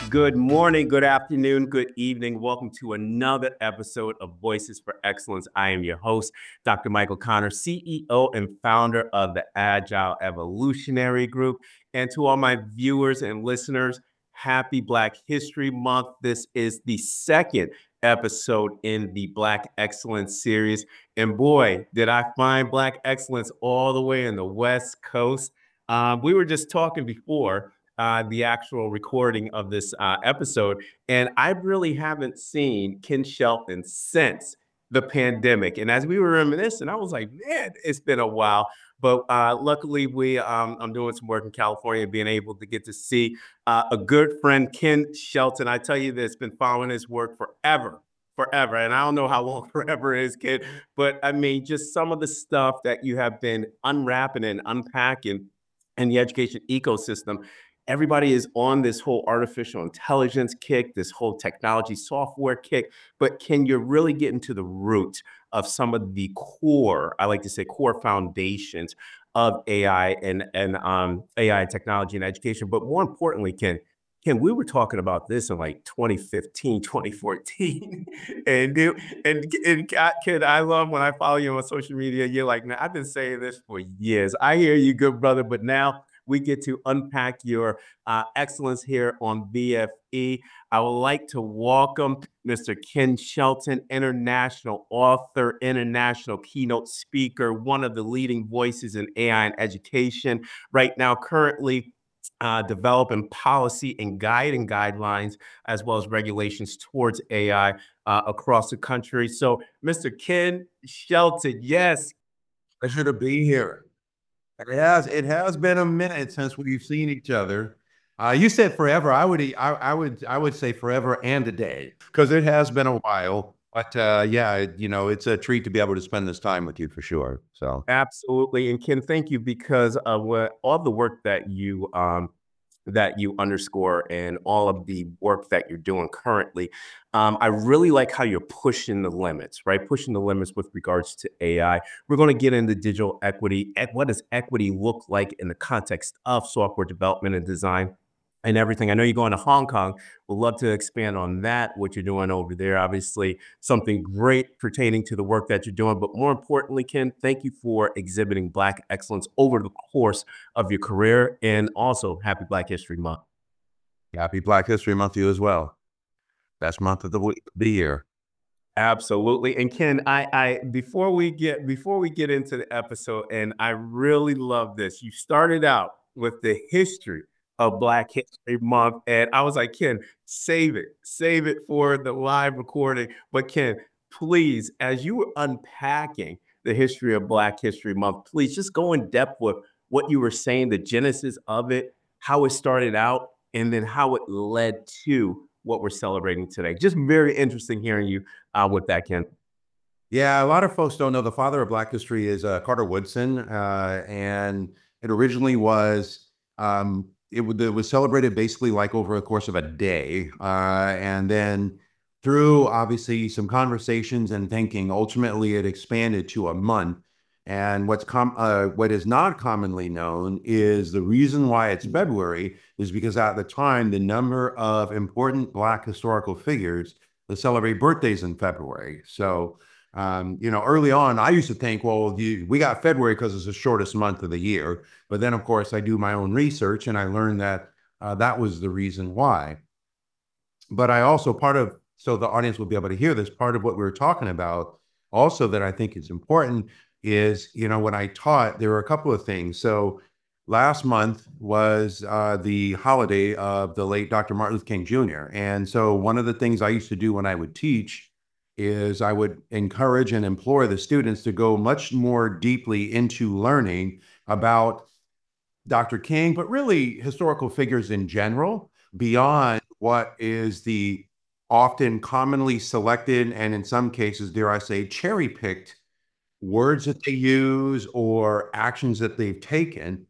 Good morning, good afternoon, good evening. Welcome to another episode of Voices for Excellence. I am your host, Dr. Michael Connor, CEO and founder of the Agile Evolutionary Group. And to all my viewers and listeners, happy Black History Month. This is the second episode in the Black Excellence series. And boy, did I find Black Excellence all the way in the West Coast. We were just talking before the actual recording of this episode. And I really haven't seen Ken Shelton since the pandemic. And as we were reminiscing, I was like, man, it's been a while. But luckily, I'm doing some work in California and being able to get to see a good friend, Ken Shelton. I tell you this, been following his work forever. And I don't know how long forever is, kid, but I mean, just some of the stuff that you have been unwrapping and unpacking in the education ecosystem. Everybody is on this whole artificial intelligence kick, this whole technology software kick, but can you really get into the root of some of the core, I like to say core foundations of AI and AI technology and education? But more importantly, Ken, we were talking about this in like 2015, 2014. Ken, I love when I follow you on social media. You're like, man, I've been saying this for years. I hear you, good brother, but now we get to unpack your excellence here on VFE. I would like to welcome Mr. Ken Shelton, international author, international keynote speaker, one of the leading voices in AI and education right now, currently developing policy and guiding guidelines as well as regulations towards AI across the country. So, Mr. Ken Shelton, yes. Pleasure to be here. It has been a minute since we've seen each other. You said forever. I would say forever and a day because it has been a while. But yeah, it's a treat to be able to spend this time with you for sure. So Absolutely. And Ken, thank you because of all the work that you underscore and all of the work that you're doing currently. I really like how you're pushing the limits, right? Pushing the limits with regards to AI. We're going to get into digital equity. What does equity look like in the context of software development and design? And everything. I know you're going to Hong Kong. Would love to expand on that, what you're doing over there. Obviously, something great pertaining to the work that you're doing. But more importantly, Ken, thank you for exhibiting Black excellence over the course of your career. And also, happy Black History Month. happy Black History Month to you as well. Best month of the year. Absolutely. And Ken, I before we get into the episode, and I really love this. You started out with the history of Black History Month, and I was like, Ken, save it for the live recording. But Ken, please, as you were unpacking the history of Black History Month, please just go in depth with what you were saying, the genesis of it, how it started out, and then how it led to what we're celebrating today. Just very interesting hearing you with that, Ken. Yeah, a lot of folks don't know the father of Black history is Carter Woodson, and it originally was it was celebrated basically like over the course of a day, and then through obviously some conversations and thinking, ultimately it expanded to a month. And what is not commonly known is the reason why it's February is because at the time the number of important Black historical figures that celebrate birthdays in February. So early on, I used to think, well, we got February because it's the shortest month of the year. But then, of course, I do my own research and I learned that that was the reason why. But I also so the audience will be able to hear this, part of what we were talking about also that I think is important is, when I taught, there were a couple of things. So last month was the holiday of the late Dr. Martin Luther King Jr. And so one of the things I used to do when I would teach is I would encourage and implore the students to go much more deeply into learning about Dr. King, but really historical figures in general, beyond what is the often commonly selected and in some cases, dare I say, cherry-picked words that they use or actions that they've taken.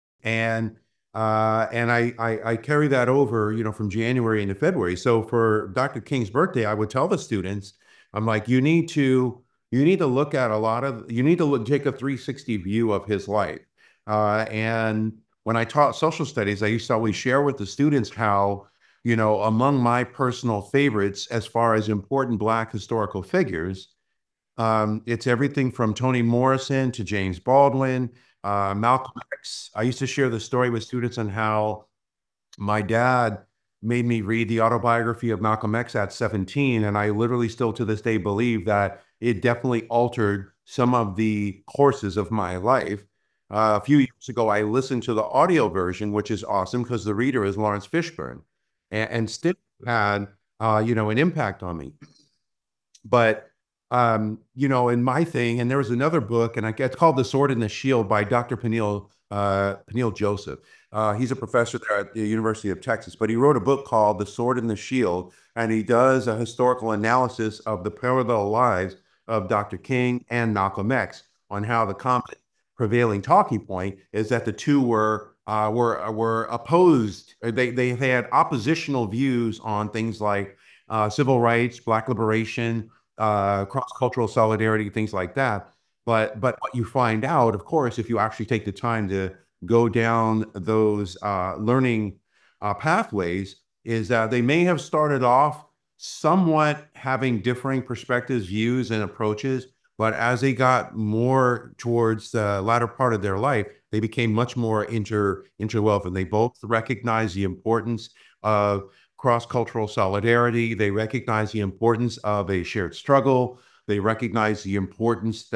And I carry that over, from January into February. So for Dr. King's birthday, I would tell the students, I'm like, you need to look at take a 360 view of his life. And when I taught social studies, I used to always share with the students how among my personal favorites as far as important Black historical figures, it's everything from Toni Morrison to James Baldwin, Malcolm X. I used to share the story with students on how my dad made me read the autobiography of Malcolm X at 17, and I literally still to this day believe that it definitely altered some of the courses of my life. A few years ago, I listened to the audio version, which is awesome because the reader is Lawrence Fishburne, and still had an impact on me. But in my thing, and there was another book, and it's called The Sword and the Shield by Dr. Peniel Joseph. He's a professor there at the University of Texas, but he wrote a book called The Sword and the Shield, and he does a historical analysis of the parallel lives of Dr. King and Malcolm X on how the common prevailing talking point is that the two were opposed. They had oppositional views on things like civil rights, Black liberation, cross-cultural solidarity, things like that. But what you find out, of course, if you actually take the time to go down those learning pathways, is that they may have started off somewhat having differing perspectives, views, and approaches, but as they got more towards the latter part of their life, they became much more interwoven. They both recognized the importance of cross-cultural solidarity. They recognize the importance of a shared struggle. They recognize the importance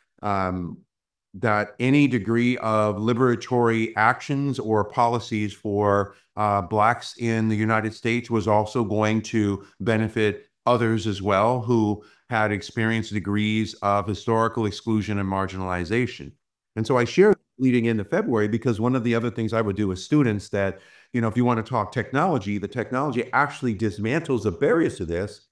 that any degree of liberatory actions or policies for Blacks in the United States was also going to benefit others as well who had experienced degrees of historical exclusion and marginalization. And so I share leading into February because one of the other things I would do with students that, if you want to talk technology, the technology actually dismantles the barriers to this.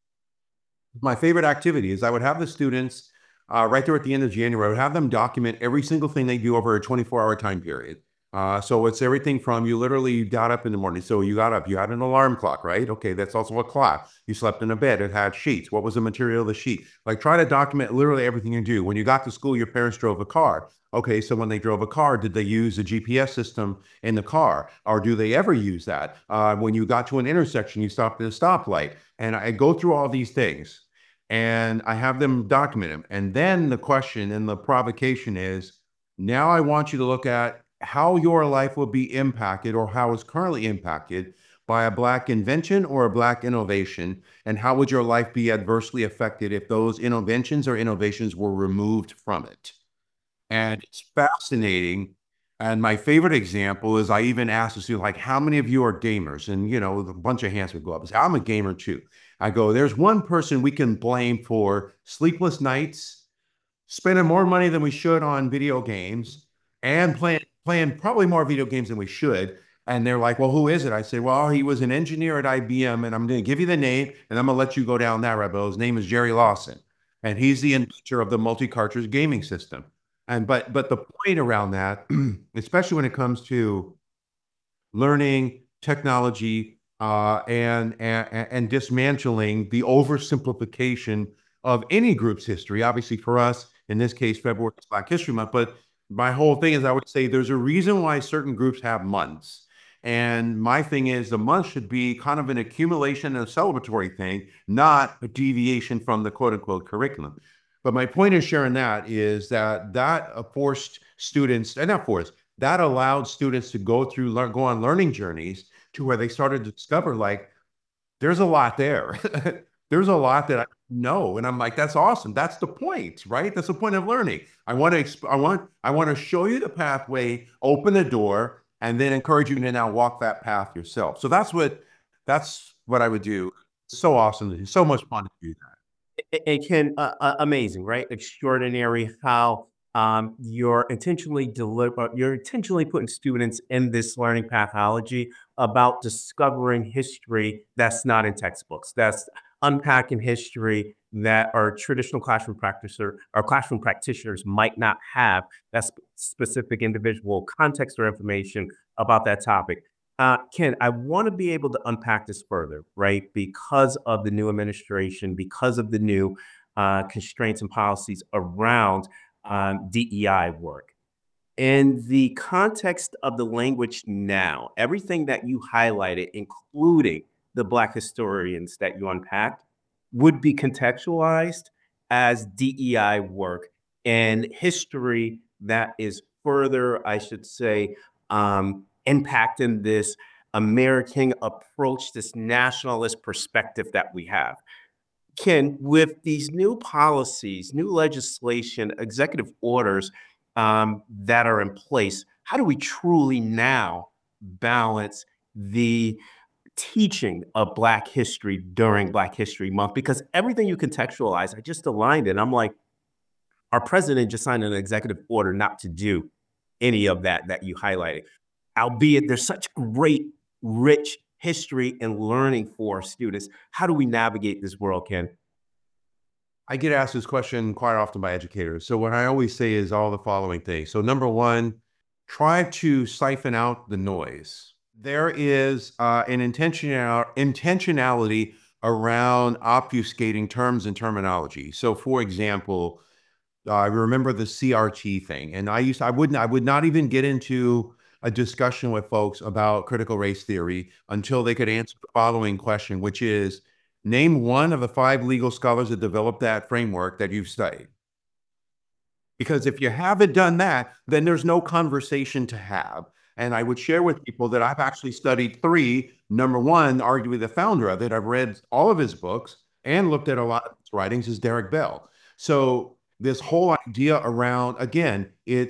My favorite activity is I would have the students right there at the end of January, I would have them document every single thing they do over a 24-hour time period. So it's everything from you literally got up in the morning. So you got up, you had an alarm clock, right? Okay, that's also a clock. You slept in a bed, it had sheets. What was the material of the sheet? Like try to document literally everything you do. When you got to school, your parents drove a car. Okay, so when they drove a car, did they use a GPS system in the car? Or do they ever use that? When you got to an intersection, you stopped at a stoplight. And I go through all these things and I have them document them. And then the question and the provocation is, now I want you to look at how your life will be impacted or how it's currently impacted by a Black invention or a Black innovation, and how would your life be adversely affected if those inventions or innovations were removed from it? And it's fascinating. And my favorite example is I even asked the student, like, how many of you are gamers? And, a bunch of hands would go up and say, I'm a gamer too. I go, there's one person we can blame for sleepless nights, spending more money than we should on video games, and playing probably more video games than we should. And they're like, well, who is it? I say, well, he was an engineer at IBM, and I'm going to give you the name, and I'm going to let you go down that rabbit hole. His name is Jerry Lawson, and he's the inventor of the multi-cartridge gaming system. And but the point around that, especially when it comes to learning technology and dismantling the oversimplification of any group's history. Obviously, for us, in this case, February is Black History Month. But my whole thing is, I would say there's a reason why certain groups have months. And my thing is, the month should be kind of an accumulation and a celebratory thing, not a deviation from the quote unquote curriculum. But my point in sharing that is that forced students, and not forced, that allowed students to go on learning journeys to where they started to discover, like, there's a lot there. There's a lot that I know. And I'm like, that's awesome. That's the point, right? That's the point of learning. I want to show you the pathway, open the door, and then encourage you to now walk that path yourself. So that's what I would do. So awesome. So much fun to do that. It can amazing, right? Extraordinary how you're intentionally putting students in this learning pathology about discovering history that's not in textbooks. That's unpacking history that our traditional classroom practitioners might not have that specific individual context or information about that topic. Ken, I want to be able to unpack this further, right? Because of the new administration, because of the new constraints and policies around DEI work. In the context of the language now, everything that you highlighted, including the Black historians that you unpacked, would be contextualized as DEI work and history that is further, I should say, impacting this American approach, this nationalist perspective that we have. Ken, with these new policies, new legislation, executive orders that are in place, how do we truly now balance the teaching of Black history during Black History Month? Because everything you contextualize, I just aligned it. I'm like, our president just signed an executive order not to do any of that you highlighted, albeit there's such great, rich history and learning for students. How do we navigate this world, Ken? I get asked this question quite often by educators. So what I always say is all the following things. So number one, try to siphon out the noise. There is an intentionality around obfuscating terms and terminology. So for example, I remember the CRT thing, and I would not even get into a discussion with folks about critical race theory until they could answer the following question, which is, name one of the five legal scholars that developed that framework that you've studied. Because if you haven't done that, then there's no conversation to have. And I would share with people that I've actually studied three. Number one, arguably the founder of it, I've read all of his books and looked at a lot of his writings, is Derek Bell. So this whole idea around, again,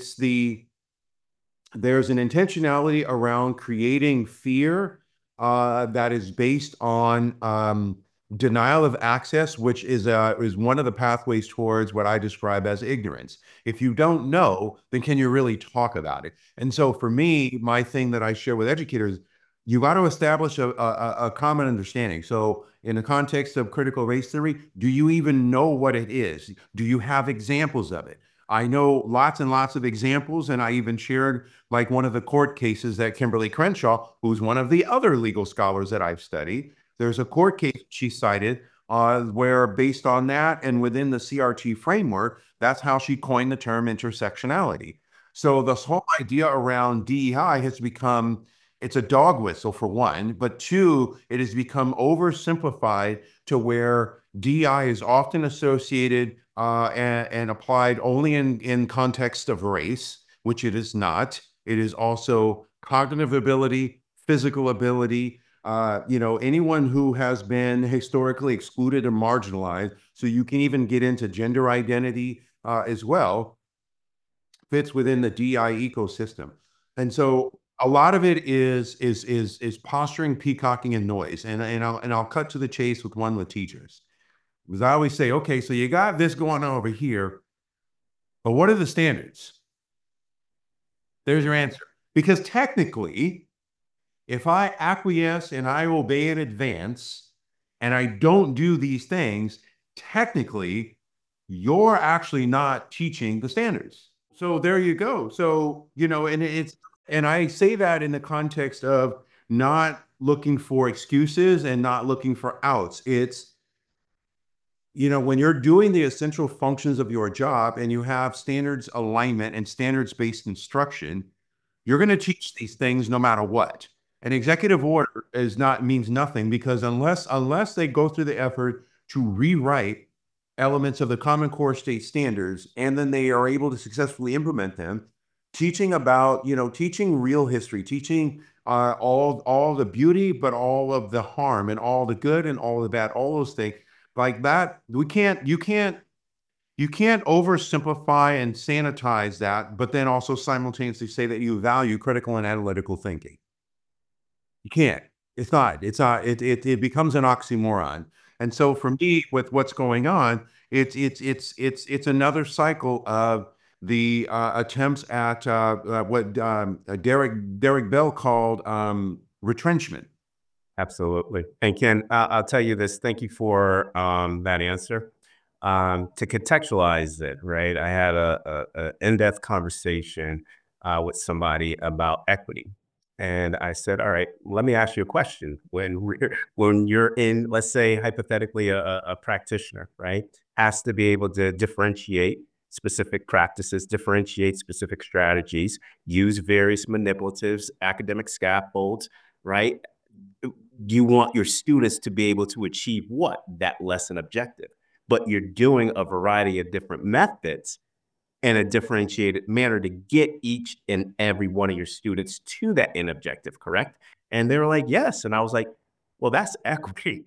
there's an intentionality around creating fear that is based on denial of access, which is one of the pathways towards what I describe as ignorance. If you don't know, then can you really talk about it? And so for me, my thing that I share with educators, you got to establish a common understanding. So in the context of critical race theory, do you even know what it is? Do you have examples of it? I know lots and lots of examples, and I even shared like one of the court cases that Kimberly Crenshaw, who's one of the other legal scholars that I've studied, there's a court case she cited where based on that and within the CRT framework, that's how she coined the term intersectionality. So this whole idea around DEI has become, it's a dog whistle for one, but two, it has become oversimplified to where DEI is often associated and applied only in context of race, which it is not. It is also cognitive ability, physical ability, anyone who has been historically excluded and marginalized. So you can even get into gender identity as well, fits within the DI ecosystem. And so a lot of it is posturing, peacocking, and noise. And I'll cut to the chase with one with teachers. Because I always say, okay, so you got this going on over here, but what are the standards? There's your answer. Because technically, if I acquiesce and I obey in advance and I don't do these things, technically, you're actually not teaching the standards. So there you go. So, and I say that in the context of not looking for excuses and not looking for outs. It's, when you're doing the essential functions of your job and you have standards alignment and standards-based instruction, you're going to teach these things no matter what. An executive order means nothing because unless they go through the effort to rewrite elements of the Common Core state standards and then they are able to successfully implement them, teaching real history, teaching all the beauty, but all of the harm and all the good and all the bad, all those things like that. You can't oversimplify and sanitize that, but then also simultaneously say that you value critical and analytical thinking. You can't. It's not. It becomes an oxymoron. And so for me, with what's going on, it's another cycle of the attempts at what Derek Bell called retrenchment. Absolutely. And Ken, I'll tell you this. Thank you for that answer. To contextualize it, right? I had a in-depth conversation with somebody about equity. And I said, all right, let me ask you a question. When you're in, let's say, hypothetically, a practitioner, right, has to be able to differentiate specific practices, differentiate specific strategies, use various manipulatives, academic scaffolds, right? You want your students to be able to achieve what? That lesson objective. But you're doing a variety of different methods in a differentiated manner to get each and every one of your students to that end objective, correct? And they were like, yes. And I was like, well, that's equity.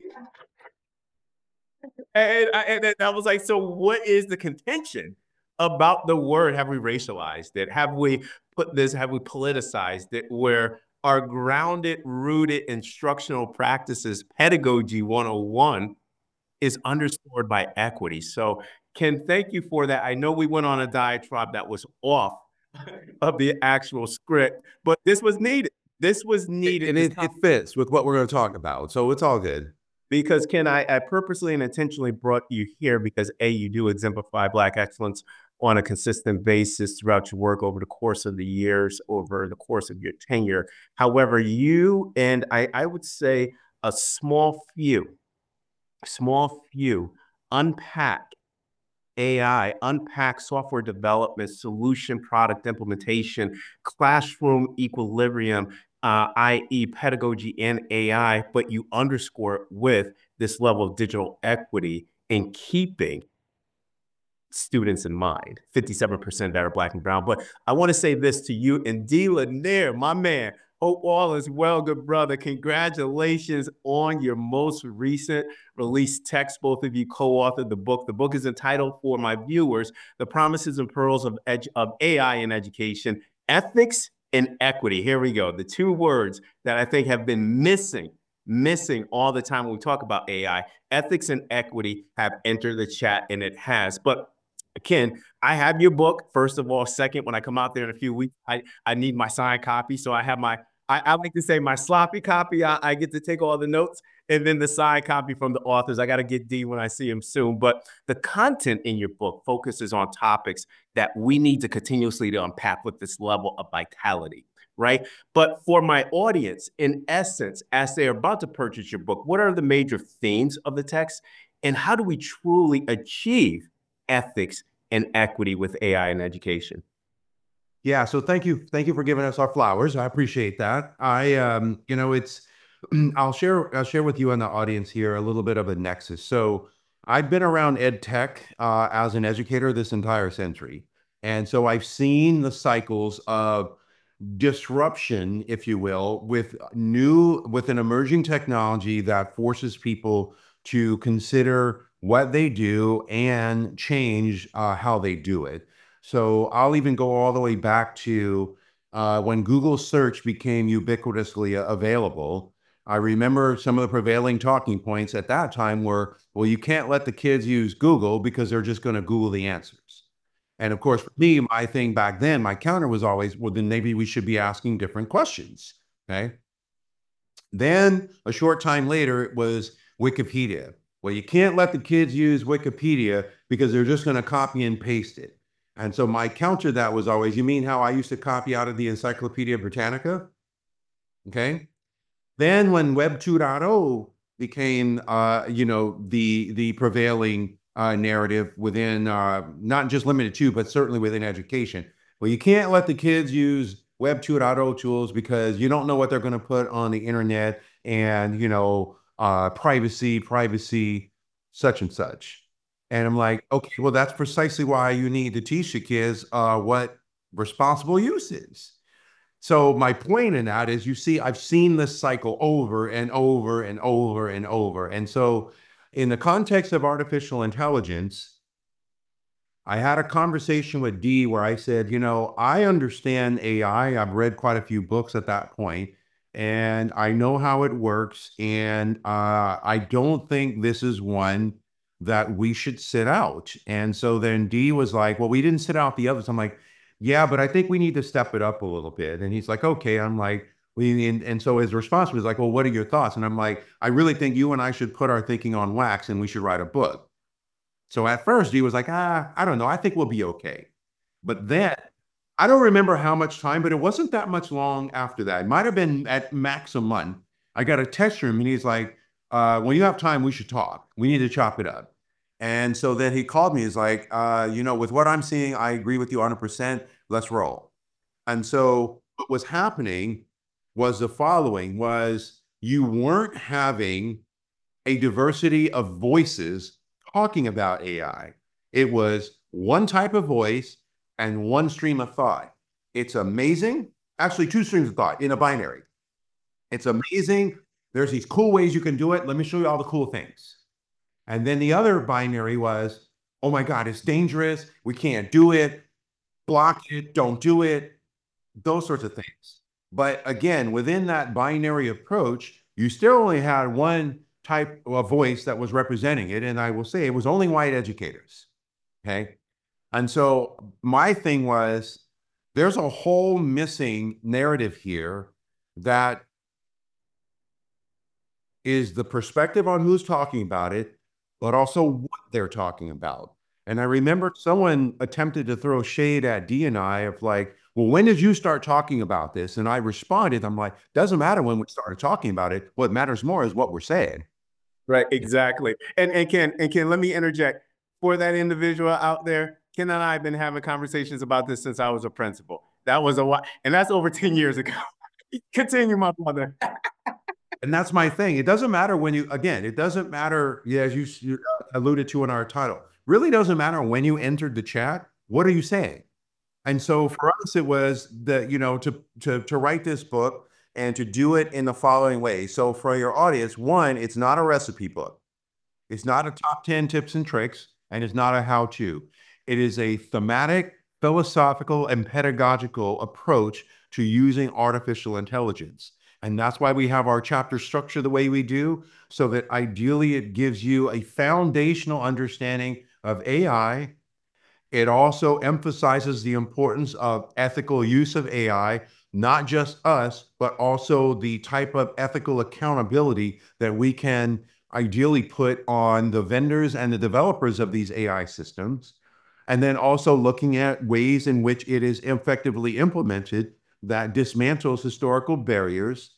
And I was like, so what is the contention about the word? Have we racialized it? Have we have we politicized it where our grounded, rooted instructional practices, pedagogy 101, is underscored by equity? So, Ken, thank you for that. I know we went on a diatribe that was off of the actual script, but this was needed. This was needed. And it fits with what we're going to talk about. So it's all good. Because Ken, I purposely and intentionally brought you here because A, you do exemplify Black excellence on a consistent basis throughout your work over the course of the years, over the course of your tenure. However, you and I would say a small few unpack AI, unpack software development, solution product implementation, classroom equilibrium, i.e., pedagogy and AI, but you underscore it with this level of digital equity in keeping students in mind. 57% that are Black and brown. But I want to say this to you and D. Lanier, my man. Hope all is well, good brother. Congratulations on your most recent released text. Both of you co-authored the book. The book is entitled, for my viewers, The Promises and Pearls of AI in Education, Ethics and Equity. Here we go. The two words that I think have been missing all the time when we talk about AI. Ethics and equity have entered the chat, and it has. But Ken, I have your book, first of all. Second, when I come out there in a few weeks, I need my signed copy. So I have I like to say my sloppy copy. I get to take all the notes, and then the signed copy from the authors. I got to get D when I see him soon. But the content in your book focuses on topics that we need to continuously to unpack with this level of vitality, right? But for my audience, in essence, as they are about to purchase your book, what are the major themes of the text? And how do we truly achieve ethics and equity with AI in education? Yeah. So thank you for giving us our flowers. I appreciate that. It's I'll share with you and the audience here a little bit of a nexus. So I've been around ed tech as an educator this entire century, and so I've seen the cycles of disruption, if you will, with an emerging technology that forces people to consider what they do and change how they do it. So I'll even go all the way back to when Google search became ubiquitously available. I remember some of the prevailing talking points at that time were, well, you can't let the kids use Google because they're just going to Google the answers. And of course, for me, my thing back then, my counter was always, well, then maybe we should be asking different questions. Okay. Then a short time later, it was Wikipedia. Well, you can't let the kids use Wikipedia because they're just going to copy and paste it. And so my counter to that was always, you mean how I used to copy out of the Encyclopedia Britannica? Okay. Then when Web 2.0 became, the prevailing narrative within, not just limited to, but certainly within education. Well, you can't let the kids use Web 2.0 tools because you don't know what they're going to put on the internet and, privacy, such and such. And I'm like, okay, well, that's precisely why you need to teach the kids what responsible use is. So my point in that is, you see, I've seen this cycle over and over and over and over. And so in the context of artificial intelligence, I had a conversation with Dee where I said, I understand AI. I've read quite a few books at that point, and I know how it works. And I don't think this is one that we should sit out. And so then Dee was like, well, we didn't sit out the others. I'm like, yeah, but I think we need to step it up a little bit. And he's like, okay. I'm like, and so his response was like, well, what are your thoughts? And I'm like, I really think you and I should put our thinking on wax and we should write a book. So at first he was like, I don't know. I think we'll be okay. But then I don't remember how much time, but it wasn't that much long after that. It might have been at max a month. I got a text from him and he's like, when you have time, we should talk. We need to chop it up. And so then he called me. He's like, with what I'm seeing, I agree with you 100%. Let's roll. And so what was happening was the following was you weren't having a diversity of voices talking about AI. It was one type of voice and one stream of thought. It's amazing. Actually, two streams of thought in a binary. It's amazing. There's these cool ways you can do it. Let me show you all the cool things. And then the other binary was, oh my God, it's dangerous. We can't do it. Block it. Don't do it. Those sorts of things. But again, within that binary approach, you still only had one type of voice that was representing it. And I will say it was only white educators. Okay. And so my thing was there's a whole missing narrative here that is the perspective on who's talking about it, but also what they're talking about. And I remember someone attempted to throw shade at D and I of like, well, when did you start talking about this? And I responded, I'm like, doesn't matter when we started talking about it. What matters more is what we're saying. Right, exactly. And Ken, let me interject for that individual out there. Ken and I have been having conversations about this since I was a principal. That was a while, and that's over 10 years ago. Continue, my brother. And that's my thing. It doesn't matter when you, again, it doesn't matter, yeah, as you alluded to in our title, really doesn't matter when you entered the chat. What are you saying? And so for us, it was that, to write this book and to do it in the following way. So for your audience, one, it's not a recipe book. It's not a top 10 tips and tricks, and it's not a how-to. It is a thematic, philosophical, and pedagogical approach to using artificial intelligence. And that's why we have our chapter structure the way we do, so that ideally it gives you a foundational understanding of AI. It also emphasizes the importance of ethical use of AI, not just us, but also the type of ethical accountability that we can ideally put on the vendors and the developers of these AI systems. And then also looking at ways in which it is effectively implemented that dismantles historical barriers,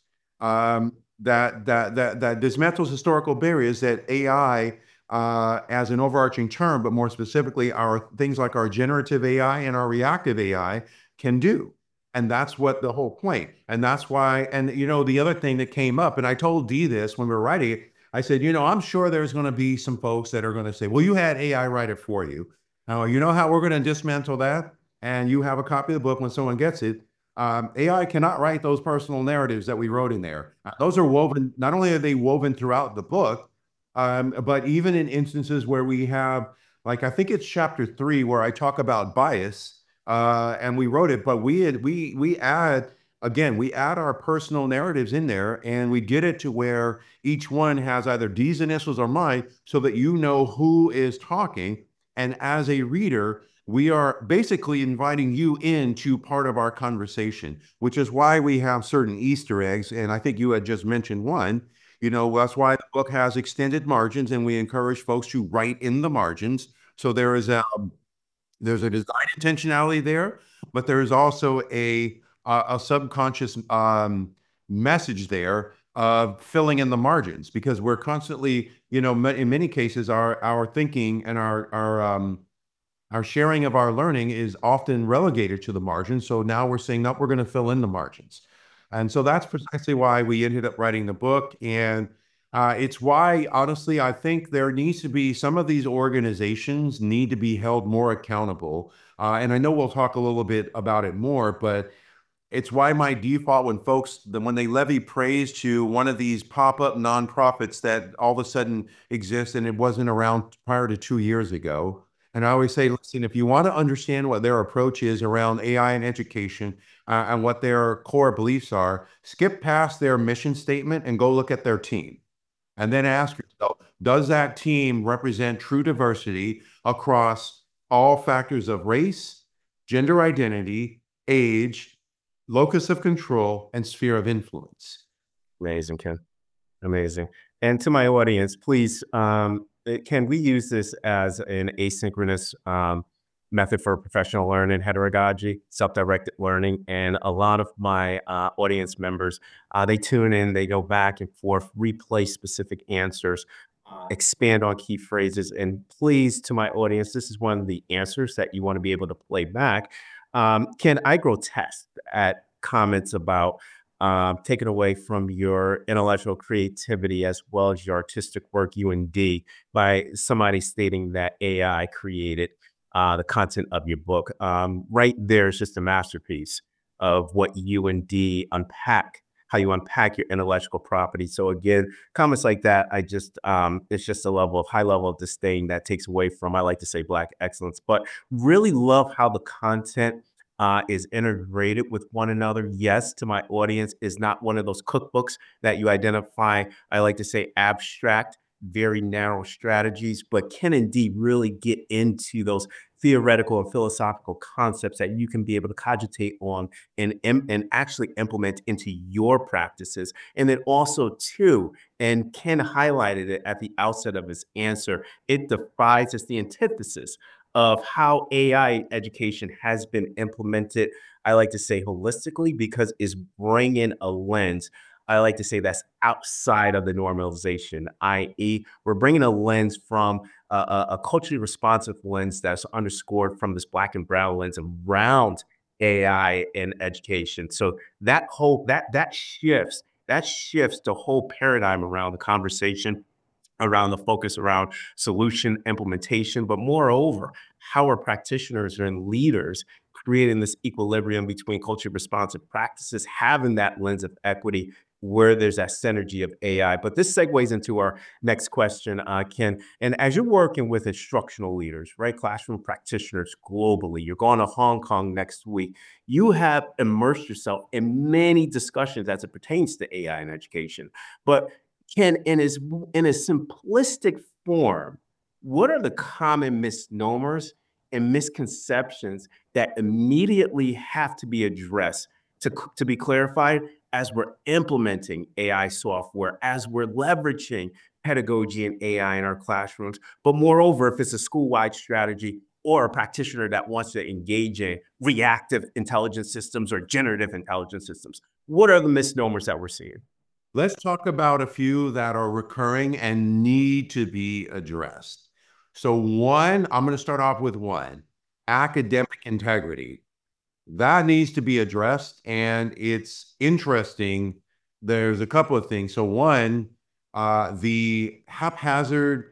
that dismantles historical barriers that AI as an overarching term, but more specifically, our things like our generative AI and our reactive AI can do. And that's what the whole point. And that's why, and the other thing that came up, and I told Dee this when we were writing it, I said, I'm sure there's going to be some folks that are going to say, well, you had AI write it for you. Now, you know how we're going to dismantle that? And you have a copy of the book when someone gets it. AI cannot write those personal narratives that we wrote in there. Those are woven, not only are they woven throughout the book, but even in instances where we have, like, I think it's chapter 3 where I talk about bias, and we wrote it, but we add, again, we add our personal narratives in there, and we get it to where each one has either D's initials or mine, so that you know who is talking. And as a reader, we are basically inviting you into part of our conversation, which is why we have certain Easter eggs. And I think you had just mentioned one. That's why the book has extended margins, and we encourage folks to write in the margins. So there's a design intentionality there, but there's also a subconscious message there of filling in the margins, because we're constantly, in many cases, our thinking and our sharing of our learning is often relegated to the margins. So now we're saying, no, we're going to fill in the margins. And so that's precisely why we ended up writing the book. And it's why, honestly, I think there needs to be some of these organizations need to be held more accountable. And I know we'll talk a little bit about it more, but it's why my default when they levy praise to one of these pop-up nonprofits that all of a sudden exist and it wasn't around prior to 2 years ago. And I always say, listen, if you want to understand what their approach is around AI and education, and what their core beliefs are, skip past their mission statement and go look at their team. And then ask yourself, does that team represent true diversity across all factors of race, gender identity, age, locus of control, and sphere of influence? Amazing, Ken. Amazing. And to my audience, please, can we use this as an asynchronous method for professional learning, pedagogy, self-directed learning? And a lot of my audience members, they tune in, they go back and forth, replay specific answers. expand on key phrases. And please, to my audience, this is one of the answers that you want to be able to play back. Can I grotesque at comments about taken away from your intellectual creativity as well as your artistic work, UND, by somebody stating that AI created the content of your book? Right there is just a masterpiece of what UND unpack, how you unpack your intellectual property. So again, comments like that, it's just a level of high level of disdain that takes away from, I like to say, Black excellence, but really love how the content is integrated with one another. Yes, to my audience, is not one of those cookbooks that you identify, I like to say, abstract, very narrow strategies, but can indeed really get into those theoretical and philosophical concepts that you can be able to cogitate on and actually implement into your practices. And then also, too, and Ken highlighted it at the outset of his answer, it defies, it's the antithesis of how AI education has been implemented. I like to say holistically because it's bringing a lens. I like to say that's outside of the normalization, i.e., we're bringing a lens from a culturally responsive lens that's underscored from this Black and brown lens around AI in education. So that shifts the whole paradigm around the conversation, around the focus around solution implementation, but moreover, how are practitioners and leaders creating this equilibrium between culture responsive practices, having that lens of equity where there's that synergy of AI. But this segues into our next question, Ken. And as you're working with instructional leaders, right, classroom practitioners globally, you're going to Hong Kong next week, you have immersed yourself in many discussions as it pertains to AI in education. But Ken, in a simplistic form, what are the common misnomers and misconceptions that immediately have to be addressed to be clarified as we're implementing AI software, as we're leveraging pedagogy and AI in our classrooms? But moreover, if it's a school-wide strategy or a practitioner that wants to engage in reactive intelligence systems or generative intelligence systems, what are the misnomers that we're seeing? Let's talk about a few that are recurring and need to be addressed. So one, I'm going to start off with one, academic integrity. That needs to be addressed, and it's interesting. There's a couple of things. So one, the haphazard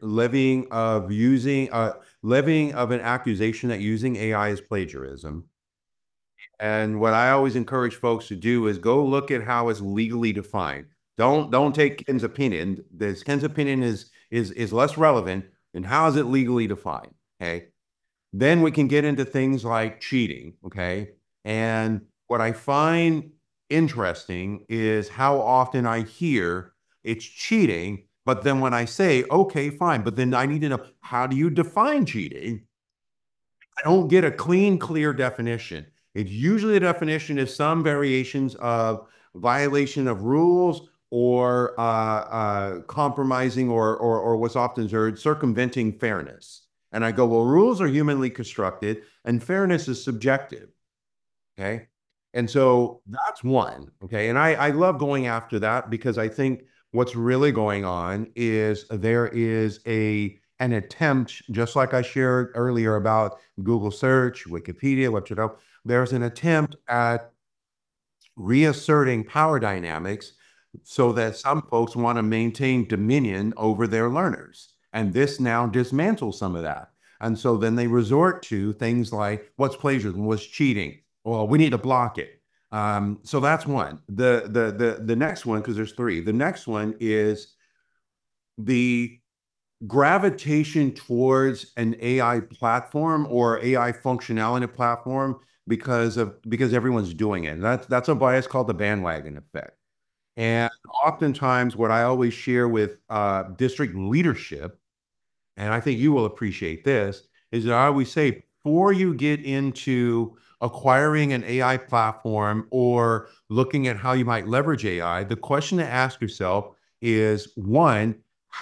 levying of an accusation that using AI is plagiarism. And what I always encourage folks to do is go look at how it's legally defined. Don't take Ken's opinion. This Ken's opinion is less relevant. And how is it legally defined? Okay. Then we can get into things like cheating. Okay. And what I find interesting is how often I hear it's cheating, but then when I say, okay, fine, but then I need to know, how do you define cheating? I don't get a clean, clear definition. It's usually the definition is some variations of violation of rules or compromising or what's often heard, circumventing fairness. And I go, well, rules are humanly constructed and fairness is subjective. Okay. And so that's one. Okay. And I love going after that because I think what's really going on is there is an attempt, just like I shared earlier about Google search, Wikipedia, what you know, there's an attempt at reasserting power dynamics so that some folks want to maintain dominion over their learners. And this now dismantles some of that. And so then they resort to things like what's plagiarism, what's cheating. Well, we need to block it. So that's one. The next one, because there's three. The next one is the gravitation towards an AI platform or AI functionality platform because everyone's doing it. And that's a bias called the bandwagon effect. And oftentimes, what I always share with district leadership, and I think you will appreciate this, is that I always say before you get into acquiring an AI platform or looking at how you might leverage AI, the question to ask yourself is one,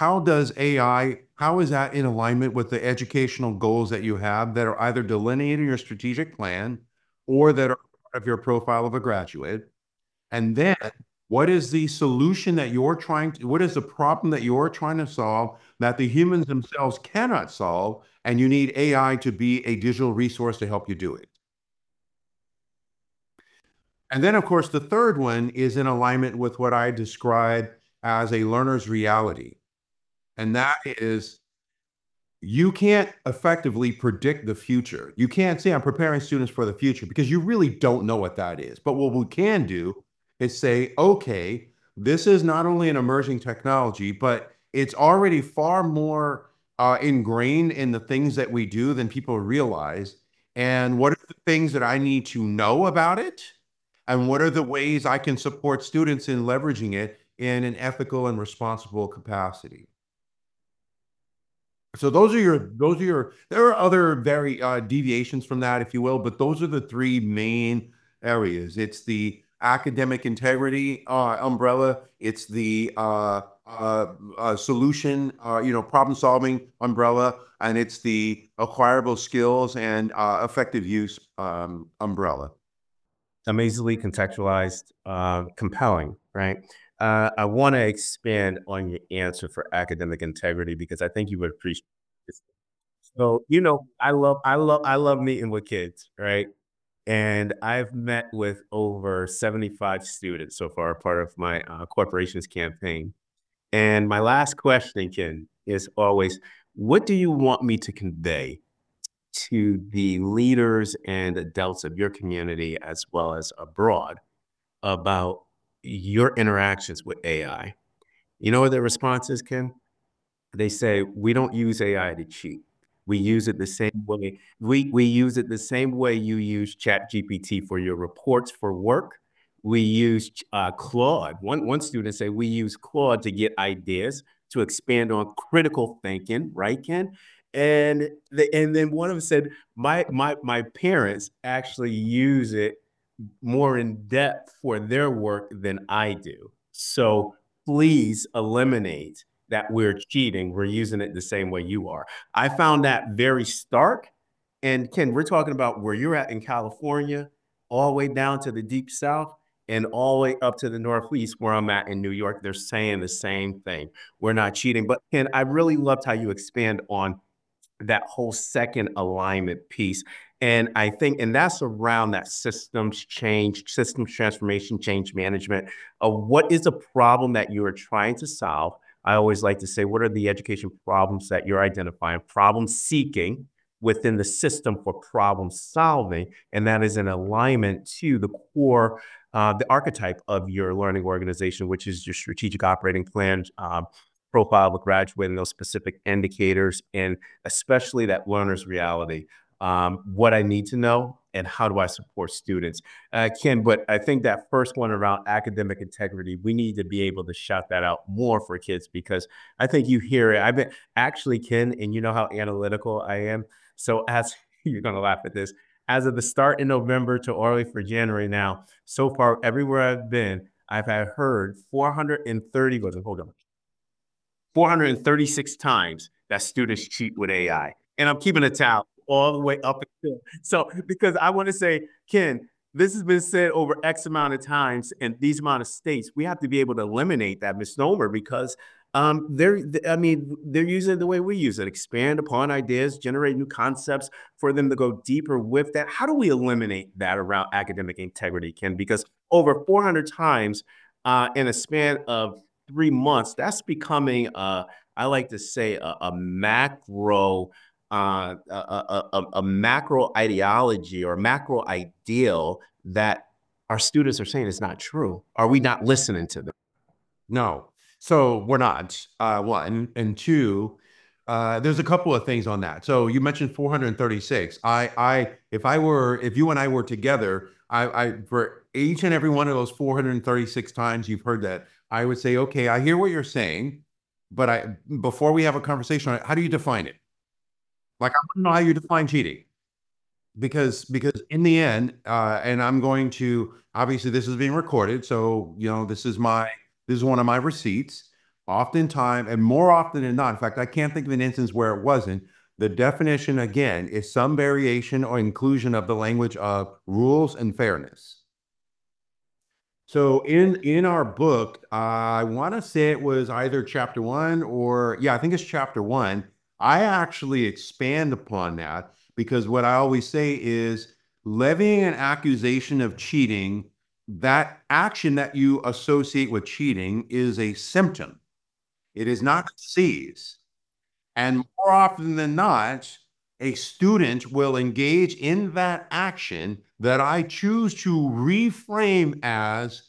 how is that in alignment with the educational goals that you have that are either delineated in your strategic plan or that are part of your profile of a graduate? And then What is the solution that you're trying to, what is the problem that you're trying to solve that the humans themselves cannot solve? And you need AI to be a digital resource to help you do it. And then, of course, the third one is in alignment with what I describe as a learner's reality. And that is, you can't effectively predict the future. You can't say, I'm preparing students for the future, because you really don't know what that is. But what we can do is say, okay, this is not only an emerging technology, but it's already far more ingrained in the things that we do than people realize. And what are the things that I need to know about it? And what are the ways I can support students in leveraging it in an ethical and responsible capacity? So there are other very deviations from that, if you will, but those are the three main areas. It's the academic integrity umbrella, it's the solution, problem solving umbrella, and it's the acquirable skills and effective use umbrella. Amazingly contextualized, compelling, right? I want to expand on your answer for academic integrity because I think you would appreciate this. So, I love meeting with kids, right? And I've met with over 75 students so far, part of my corporation's campaign. And my last question, Ken, is always, what do you want me to convey to the leaders and adults of your community as well as abroad about your interactions with AI? You know what their response is, Ken? They say, "We don't use AI to cheat. We use it the same way we use it the same way you use ChatGPT for your reports for work. We use Claude." One student said, "We use Claude to get ideas, to expand on critical thinking," right, Ken? And then one of them said, "My parents actually use it more in depth for their work than I do. So please eliminate that we're cheating. We're using it the same way you are." I found that very stark. And Ken, we're talking about where you're at in California, all the way down to the deep south, and all the way up to the northeast where I'm at in New York. They're saying the same thing. We're not cheating. But Ken, I really loved how you expand on that whole second alignment piece. And I think, and that's around that systems change, systems transformation, change management. What is a problem that you are trying to solve? I always like to say, what are the education problems that you're identifying, problem seeking within the system for problem solving? And that is in alignment to the core, the archetype of your learning organization, which is your strategic operating plan, profile of a graduate and those specific indicators, and especially that learner's reality. What I need to know and how do I support students? Ken, but I think that first one around academic integrity, we need to be able to shout that out more for kids because I think you hear it. I've been actually, Ken, and you know how analytical I am. So as you're going to laugh at this, as of the start in November to early for January now, so far everywhere I've been, I've had heard 430, hold on, 436 times that students cheat with AI. And I'm keeping a tally all the way up until. So, because I want to say, Ken, this has been said over X amount of times in these amount of states. We have to be able to eliminate that misnomer because they're using it the way we use it, expand upon ideas, generate new concepts for them to go deeper with that. How do we eliminate that around academic integrity, Ken? Because over 400 times in a span of 3 months, that's becoming, I like to say, a macro, a macro ideology or macro ideal that our students are saying is not true. Are we not listening to them? No. So we're not, one. And two, there's a couple of things on that. So you mentioned 436. If you and I were together, for each and every one of those 436 times you've heard that, I would say, okay, I hear what you're saying, but before we have a conversation on it, how do you define it? Like, I want to know how you define cheating. Because in the end, and I'm going to, obviously this is being recorded, so this is one of my receipts. Oftentimes, and more often than not, in fact, I can't think of an instance where it wasn't. The definition again is some variation or inclusion of the language of rules and fairness. So in our book, I want to say it was either chapter one or yeah, I think it's chapter one. I actually expand upon that because what I always say is levying an accusation of cheating, that action that you associate with cheating is a symptom. It is not a disease. And more often than not, a student will engage in that action that I choose to reframe as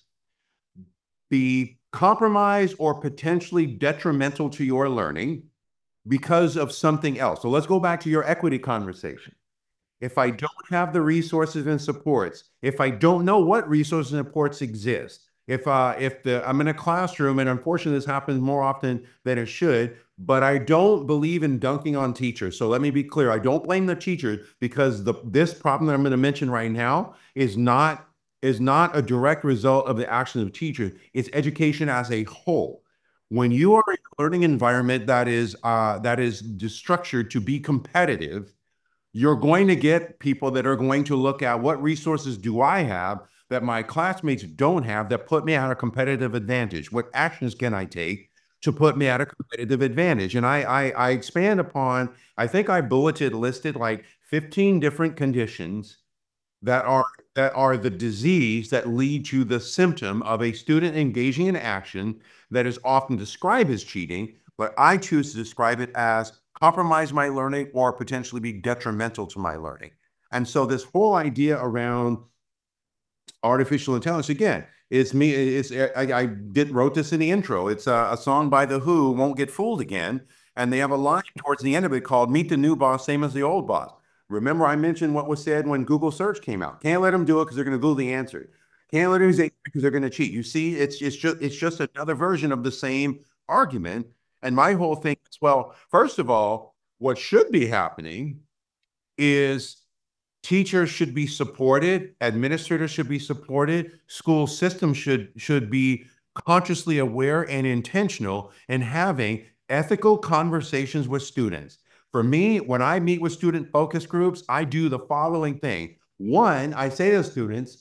be compromised or potentially detrimental to your learning because of something else. So let's go back to your equity conversation. If I don't have the resources and supports, if I don't know what resources and supports exist, if I'm in a classroom, and unfortunately this happens more often than it should, but I don't believe in dunking on teachers. So let me be clear, I don't blame the teachers because this problem that I'm going to mention right now is not a direct result of the actions of teachers. It's education as a whole. When you are in a learning environment that is structured to be competitive, you're going to get people that are going to look at what resources do I have that my classmates don't have that put me at a competitive advantage? What actions can I take to put me at a competitive advantage? And I expand upon, I think I listed like 15 different conditions that are the disease that lead to the symptom of a student engaging in action that is often described as cheating, but I choose to describe it as compromise my learning or potentially be detrimental to my learning. And so this whole idea around artificial intelligence, again, it's me. I wrote this in the intro. It's a song by The Who, Won't Get Fooled Again. And they have a line towards the end of it called Meet the New Boss, Same as the Old Boss. Remember, I mentioned what was said when Google search came out. Can't let them do it because they're going to Google the answer. Can't let them use it because they're going to cheat. You see, it's just another version of the same argument. And my whole thing is, well, first of all, what should be happening is teachers should be supported, administrators should be supported, school systems should be consciously aware and intentional in having ethical conversations with students. For me, when I meet with student focus groups, I do the following thing. One, I say to students,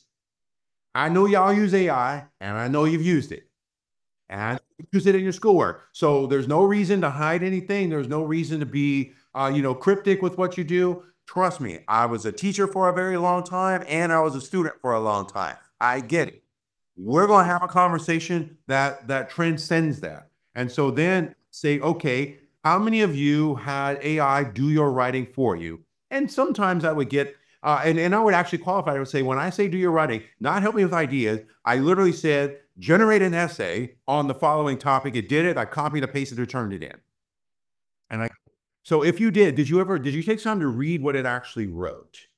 I know y'all use AI and I know you've used it and use it in your schoolwork. So there's no reason to hide anything. There's no reason to be, cryptic with what you do. Trust me, I was a teacher for a very long time and I was a student for a long time. I get it. We're going to have a conversation that transcends that. And so then say, okay, how many of you had AI do your writing for you? And sometimes I would get, and I would actually qualify. I would say, when I say do your writing, not help me with ideas, I literally said, generate an essay on the following topic. It did it. I copied and pasted it, turned it in. And so if you did you take time to read what it actually wrote?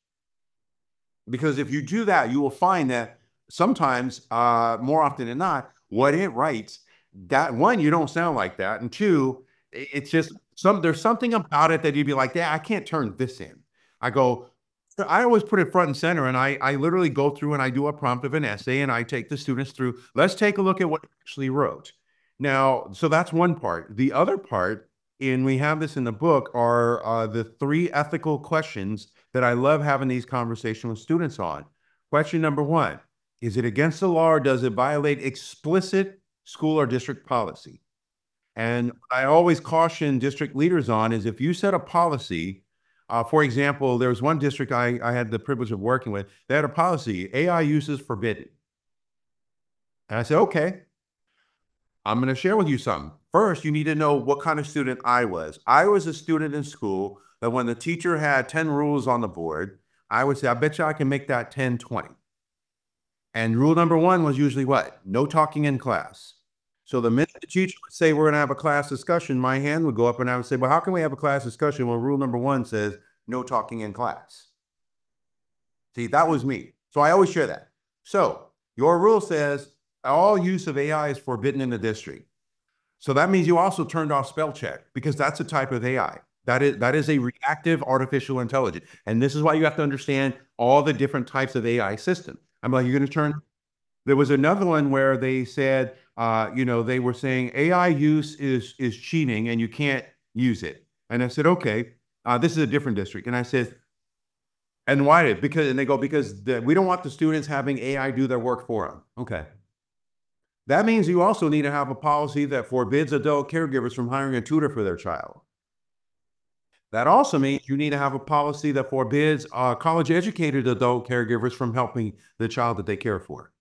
Because if you do that, you will find that sometimes, more often than not, what it writes, that one, you don't sound like that. And two, it's just there's something about it that you'd be like, yeah, I can't turn this in. I go, I always put it front and center and I literally go through and I do a prompt of an essay and I take the students through, let's take a look at what it actually wrote. Now, so that's one part. The other part, and we have this in the book, are the three ethical questions that I love having these conversations with students on. Question number one, is it against the law or does it violate explicit school or district policy? And I always caution district leaders on is if you set a policy, for example, there was one district I had the privilege of working with, they had a policy, AI use is forbidden. And I said, okay, I'm going to share with you something. First, you need to know what kind of student I was. I was a student in school that when the teacher had 10 rules on the board, I would say, I bet you I can make that 10, 20. And rule number one was usually what? No talking in class. So the minute the teacher would say, we're going to have a class discussion, my hand would go up and I would say, well, how can we have a class discussion when rule number one says no talking in class? See, that was me. So I always share that. So your rule says all use of AI is forbidden in the district. So that means you also turned off spell check because that's a type of AI. That is a reactive artificial intelligence. And this is why you have to understand all the different types of AI systems. I'm like, you're going to turn. There was another one where they said, they were saying AI use is cheating and you can't use it. And I said, okay, this is a different district. And I said, and why? Because they go, because we don't want the students having AI do their work for them. Okay. That means you also need to have a policy that forbids adult caregivers from hiring a tutor for their child. That also means you need to have a policy that forbids college educated adult caregivers from helping the child that they care for.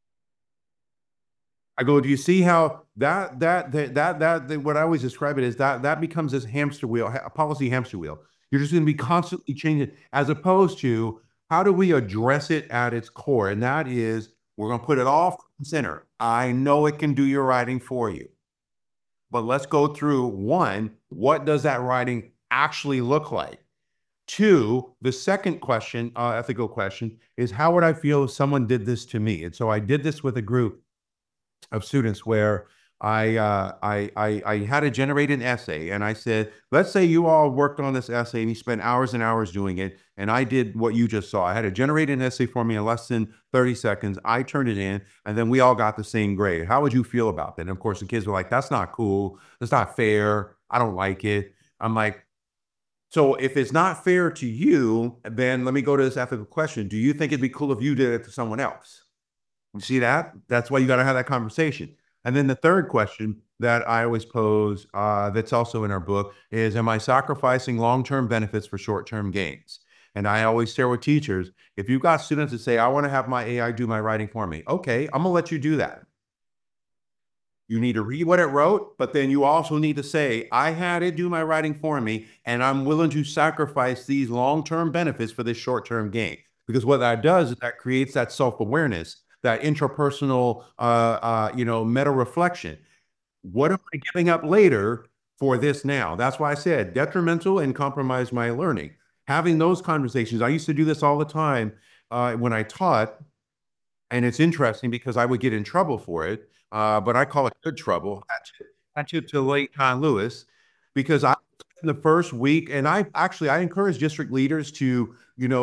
I go, do you see how what I always describe it is that becomes this hamster wheel, a policy hamster wheel. You're just going to be constantly changing, as opposed to how do we address it at its core? And that is, we're going to put it all front and center. I know it can do your writing for you, but let's go through one, what does that writing actually look like? Two, the second question, ethical question, is how would I feel if someone did this to me? And so I did this with a group of students where I had to generate an essay, and I said, let's say you all worked on this essay and you spent hours and hours doing it, and I did what you just saw. I had to generate an essay for me in less than 30 seconds. I turned it in, and then we all got the same grade. How would you feel about that? And of course, the kids were like, that's not cool. That's not fair. I don't like it. I'm like, so if it's not fair to you, then let me go to this ethical question. Do you think it'd be cool if you did it to someone else? You see that? That's why you got to have that conversation. And then the third question that I always pose, that's also in our book, is: am I sacrificing long-term benefits for short-term gains? And I always share with teachers, if you've got students that say, I want to have my AI do my writing for me, okay, I'm gonna let you do that. You need to read what it wrote, but then you also need to say, I had it do my writing for me, and I'm willing to sacrifice these long-term benefits for this short-term gain. Because what that does is that creates that self-awareness, that interpersonal, meta reflection. What am I giving up later for this now? That's why I said detrimental and compromise my learning. Having those conversations, I used to do this all the time when I taught, and it's interesting because I would get in trouble for it, but I call it good trouble. To Lake Con Lewis, because I in the first week, and I encourage district leaders to,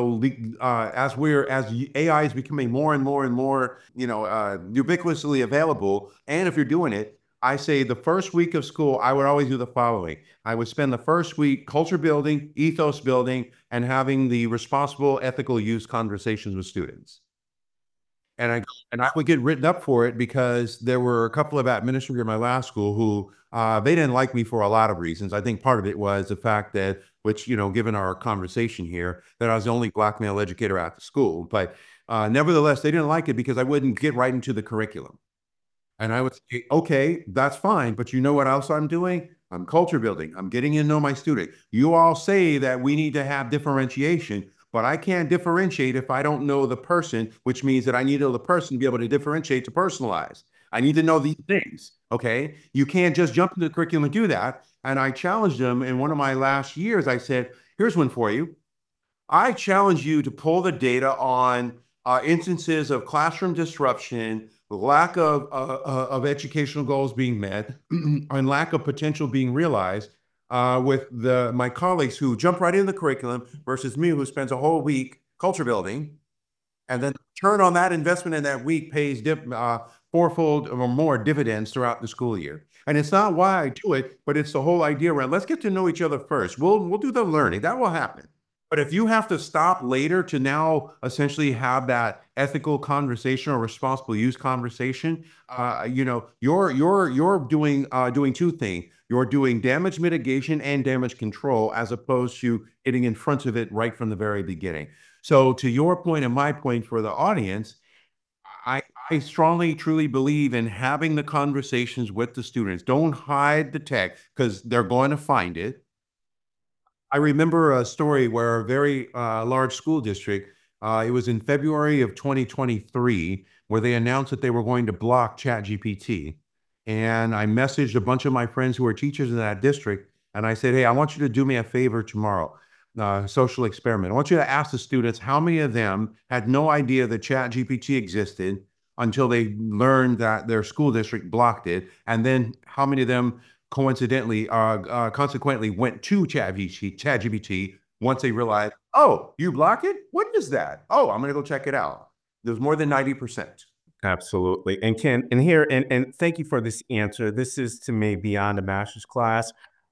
as AI is becoming more and more and more, ubiquitously available, and if you're doing it, I say the first week of school, I would always do the following. I would spend the first week culture building, ethos building, and having the responsible ethical use conversations with students. And I would get written up for it because there were a couple of administrators in my last school who they didn't like me for a lot of reasons. I think part of it was the fact that, which, given our conversation here, that I was the only black male educator at the school. But nevertheless, they didn't like it because I wouldn't get right into the curriculum. And I would say, okay, that's fine. But you know what else I'm doing? I'm culture building. I'm getting to know my student. You all say that we need to have differentiation, but I can't differentiate if I don't know the person, which means that I need to know the person to be able to differentiate, to personalize. I need to know these things. Okay. You can't just jump into the curriculum and do that. And I challenged them in one of my last years. I said, here's one for you. I challenge you to pull the data on instances of classroom disruption, lack of educational goals being met, and lack of potential being realized with my colleagues who jump right into the curriculum versus me, who spends a whole week culture building, and then turn on that investment in that week pays fourfold or more dividends throughout the school year. And it's not why I do it, but it's the whole idea around let's get to know each other first. We'll do the learning. That will happen. But if you have to stop later to now essentially have that ethical conversation or responsible use conversation, you're doing two things. You're doing damage mitigation and damage control as opposed to getting in front of it right from the very beginning. So to your point and my point for the audience, I, I strongly, truly believe in having the conversations with the students. Don't hide the tech because they're going to find it. I remember a story where a very large school district, it was in February of 2023, where they announced that they were going to block ChatGPT. And I messaged a bunch of my friends who are teachers in that district, and I said, hey, I want you to do me a favor tomorrow, social experiment. I want you to ask the students how many of them had no idea that ChatGPT existed until they learned that their school district blocked it, and then how many of them consequently went to ChatGPT once they realized, oh, you block it? What is that? Oh, I'm going to go check it out. There's more than 90%. Absolutely. And Ken, and here, and thank you for this answer. This is to me beyond a master's class.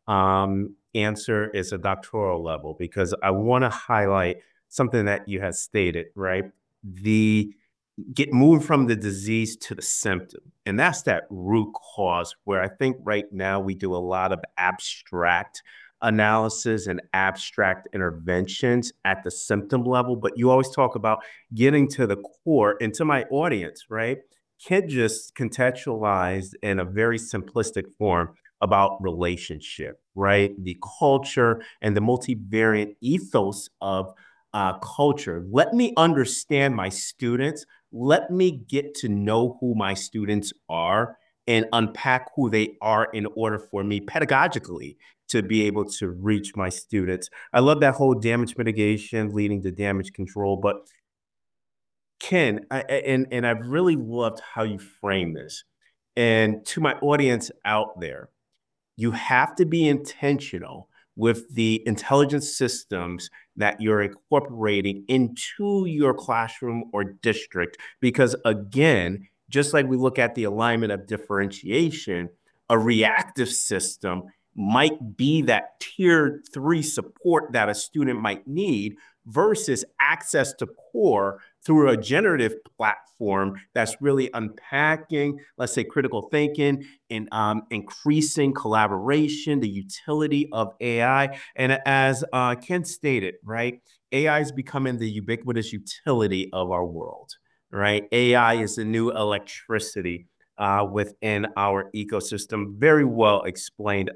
Answer is a doctoral level because I want to highlight something that you had stated, right? The get moving from the disease to the symptom. And that's that root cause where I think right now we do a lot of abstract analysis and abstract interventions at the symptom level. But you always talk about getting to the core and to my audience, right? Kent just contextualized in a very simplistic form about relationship, right? The culture and the multivariant ethos of culture. Let me understand my students. Let me get to know who my students are and unpack who they are in order for me pedagogically to be able to reach my students. I love that whole damage mitigation leading to damage control. But Ken, and I've really loved how you frame this. And to my audience out there, you have to be intentional with the intelligence systems that you're incorporating into your classroom or district. Because again, just like we look at the alignment of differentiation, a reactive system might be that tier 3 support that a student might need versus access to core through a generative platform that's really unpacking, let's say, critical thinking and increasing collaboration, the utility of AI. And as Ken stated, right, AI is becoming the ubiquitous utility of our world, right? AI is the new electricity within our ecosystem. Very well explained.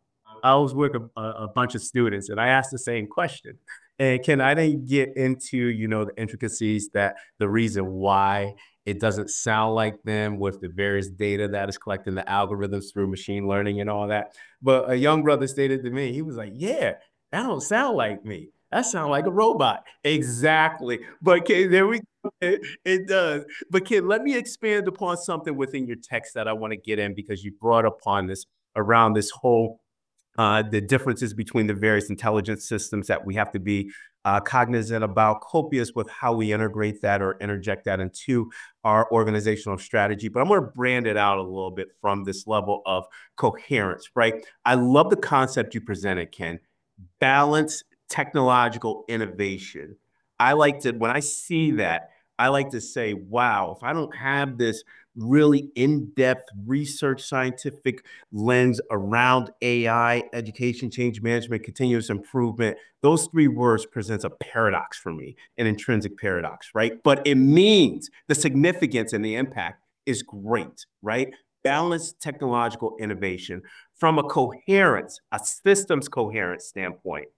I was with a bunch of students and I asked the same question. And Ken, I didn't get into, the intricacies that the reason why it doesn't sound like them with the various data that is collecting the algorithms through machine learning and all that. But a young brother stated to me, he was like, yeah, that don't sound like me. That sounds like a robot. Exactly. But Ken, there we go. It does. But Ken, let me expand upon something within your text that I want to get in because you brought upon this around this whole the differences between the various intelligence systems that we have to be cognizant about, copious with how we integrate that or interject that into our organizational strategy. But I'm going to brand it out a little bit from this level of coherence, right? I love the concept you presented, Ken. Balance technological innovation. I like to, when I see that, I like to say, wow, if I don't have this really in-depth research scientific lens around AI, education, change management, continuous improvement, those three words presents a paradox for me, an intrinsic paradox, right? But it means the significance and the impact is great, right? Balanced technological innovation from a coherence, a systems coherence standpoint.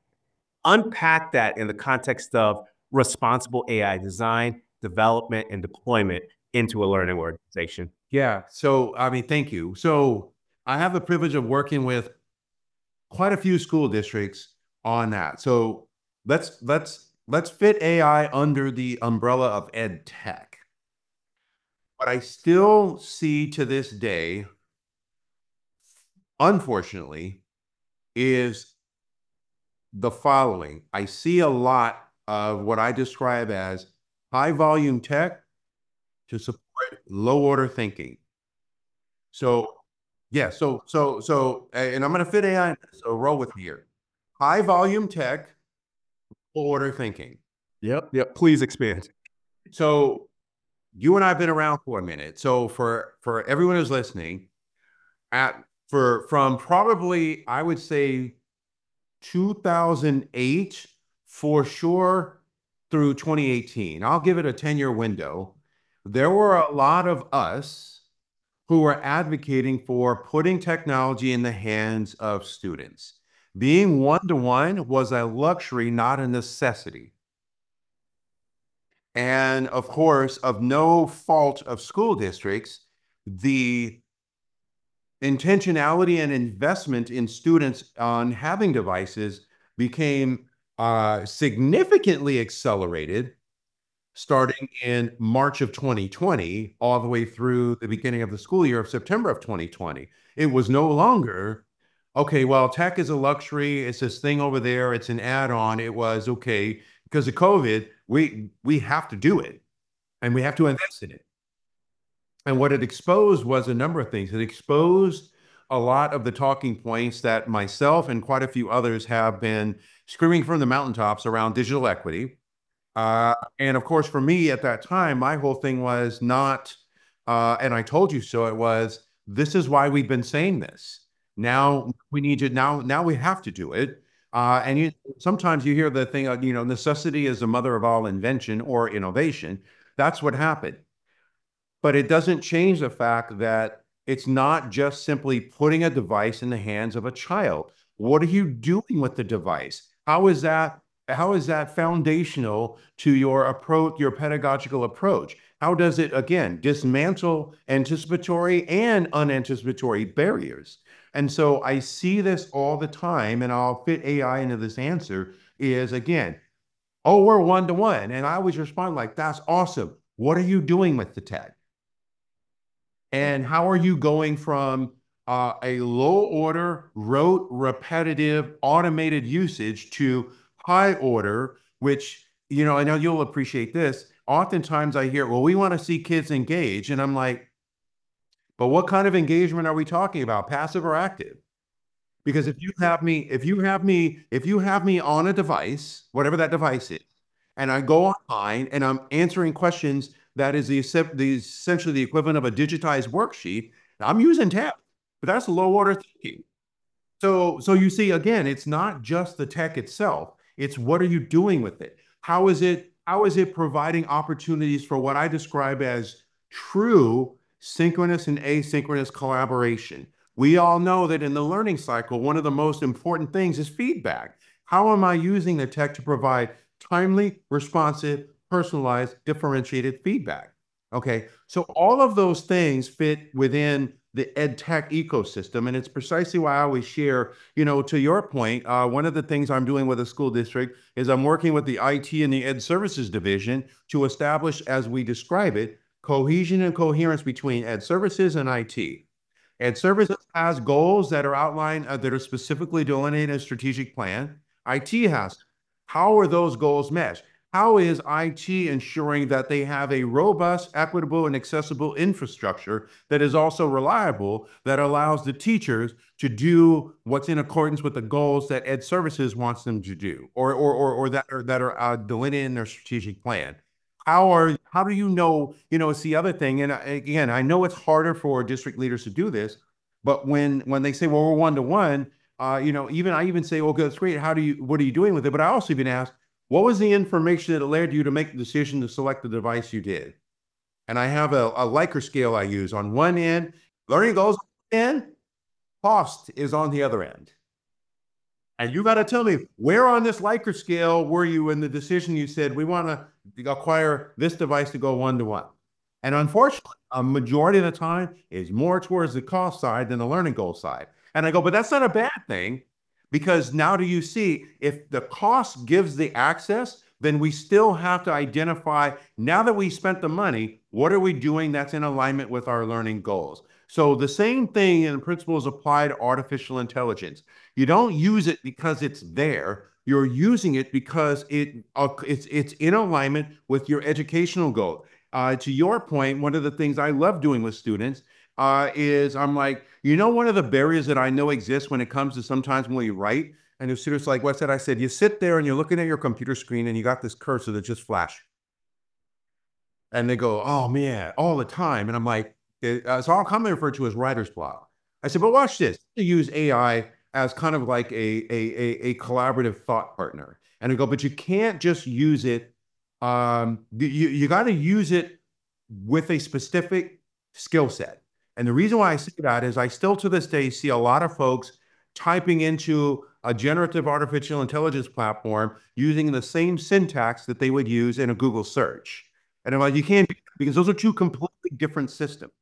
Unpack that in the context of responsible AI design, development, and deployment into a learning organization. Yeah. So, I mean, thank you. So I have the privilege of working with quite a few school districts on that. So let's fit AI under the umbrella of ed tech. What I still see to this day, unfortunately, is the following. I see a lot of what I describe as high volume tech to support low order thinking. So yeah, and I'm going to fit AI, so roll with me here. High volume tech, low order thinking. Yep. Please expand. So you and I have been around for a minute. So for everyone who's listening, from probably I would say 2008 for sure through 2018. I'll give it a 10-year window. There were a lot of us who were advocating for putting technology in the hands of students. Being one-to-one was a luxury, not a necessity. And of course, of no fault of school districts, the intentionality and investment in students on having devices became significantly accelerated starting in March of 2020, all the way through the beginning of the school year of September of 2020. It was no longer, okay, well, tech is a luxury. It's this thing over there. It's an add-on. It was, okay, because of COVID, we have to do it and we have to invest in it. And what it exposed was a number of things. It exposed a lot of the talking points that myself and quite a few others have been screaming from the mountaintops around digital equity. And of course, for me at that time, my whole thing was not, and I told you so, it was, this is why we've been saying this. Now we need to, now we have to do it. And sometimes you hear the thing, necessity is the mother of all invention or innovation. That's what happened. But it doesn't change the fact that it's not just simply putting a device in the hands of a child. What are you doing with the device? How is that foundational to your approach, your pedagogical approach? How does it, again, dismantle anticipatory and unanticipatory barriers? And so I see this all the time, and I'll fit AI into this answer is, again, oh, we're one-to-one. And I always respond like, that's awesome. What are you doing with the tech? And how are you going from a low order, rote, repetitive, automated usage to high order, which, I know you'll appreciate this. Oftentimes I hear, well, we want to see kids engage. And I'm like, but what kind of engagement are we talking about? Passive or active? Because if you have me on a device, whatever that device is, and I go online and I'm answering questions that is essentially the equivalent of a digitized worksheet, I'm using tab, but that's low order thinking. So you see, again, it's not just the tech itself. It's what are you doing with it? How is it providing opportunities for what I describe as true synchronous and asynchronous collaboration? We all know that in the learning cycle, one of the most important things is feedback. How am I using the tech to provide timely, responsive, personalized, differentiated feedback? Okay, so all of those things fit within the ed tech ecosystem. And it's precisely why I always share, to your point, one of the things I'm doing with a school district is I'm working with the IT and the ed services division to establish, as we describe it, cohesion and coherence between ed services and IT. Ed services has goals that are outlined, that are specifically delineated in a strategic plan. IT has. How are those goals meshed? How is IT ensuring that they have a robust, equitable, and accessible infrastructure that is also reliable, that allows the teachers to do what's in accordance with the goals that Ed Services wants them to do, or that are delineated in their strategic plan? How do you know, it's the other thing. And again, I know it's harder for district leaders to do this, but when they say, well, we're one-to-one, I even say, well, that's great. What are you doing with it? But I also even ask, what was the information that led you to make the decision to select the device you did? And I have a Likert scale I use. On one end, learning goals and cost is on the other end. And you got to tell me, where on this Likert scale were you in the decision you said, we want to acquire this device to go one-to-one? And unfortunately, a majority of the time is more towards the cost side than the learning goal side. And I go, but that's not a bad thing, because now do you see, if the cost gives the access, then we still have to identify, now that we spent the money, what are we doing that's in alignment with our learning goals? So the same thing in principles apply to artificial intelligence. You don't use it because it's there. You're using it because it's in alignment with your educational goal. To your point, one of the things I love doing with students is I'm like, one of the barriers that I know exists when it comes to sometimes when we write, and the students like, what's that? I said, you sit there and you're looking at your computer screen and you got this cursor that just flashed. And they go, oh man, all the time. And I'm like, so I'll commonly refer to as writer's block. I said, but watch this. You use AI as kind of like a collaborative thought partner. And I go, but you can't just use it. You got to use it with a specific skill set. And the reason why I say that is I still to this day see a lot of folks typing into a generative artificial intelligence platform using the same syntax that they would use in a Google search. And I'm like, you can't, because those are two completely different systems.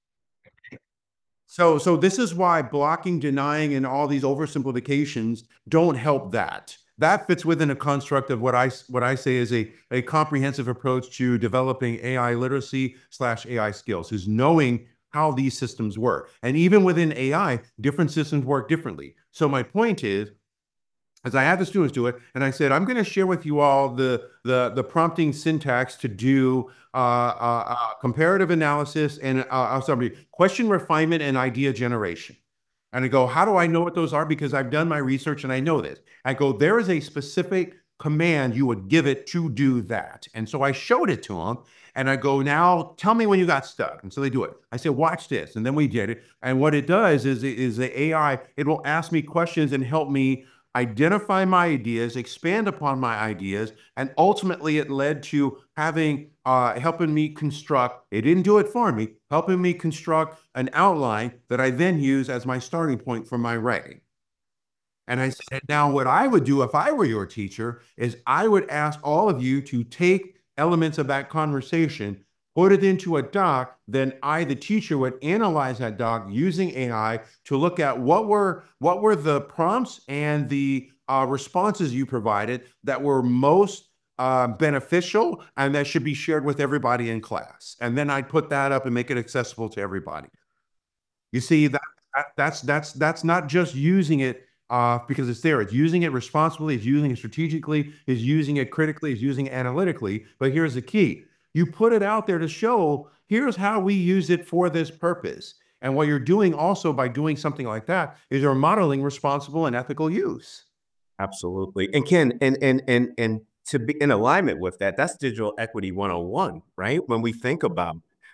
So this is why blocking, denying, and all these oversimplifications don't help that. That fits within a construct of what I say is a comprehensive approach to developing AI literacy / AI skills, is knowing how these systems work. And even within AI, different systems work differently. So my point is, as I had the students do it, and I said, I'm going to share with you all the prompting syntax to do comparative analysis and question refinement and idea generation. And I go, how do I know what those are? Because I've done my research and I know this. I go, there is a specific command you would give it to do that. And so I showed it to them and I go, now tell me when you got stuck. And so they do it. I say, watch this. And then we did it. And what it does is the AI, it will ask me questions and help me identify my ideas, expand upon my ideas, and ultimately it led to having helping me construct. It didn't do it for me, helping me construct an outline that I then use as my starting point for my writing. And I said, now what I would do if I were your teacher is I would ask all of you to take elements of that conversation, put it into a doc, then I, the teacher, would analyze that doc using AI to look at what were the prompts and the responses you provided that were most beneficial and that should be shared with everybody in class. And then I'd put that up and make it accessible to everybody. You see, that's not just using it because it's there. It's using it responsibly, it's using it strategically, it's using it critically, it's using it analytically. But here's the key. You put it out there to show, here's how we use it for this purpose. And what you're doing also by doing something like that is you're modeling responsible and ethical use. Absolutely. And Ken, and to be in alignment with that, that's digital equity 101, right? When we think about,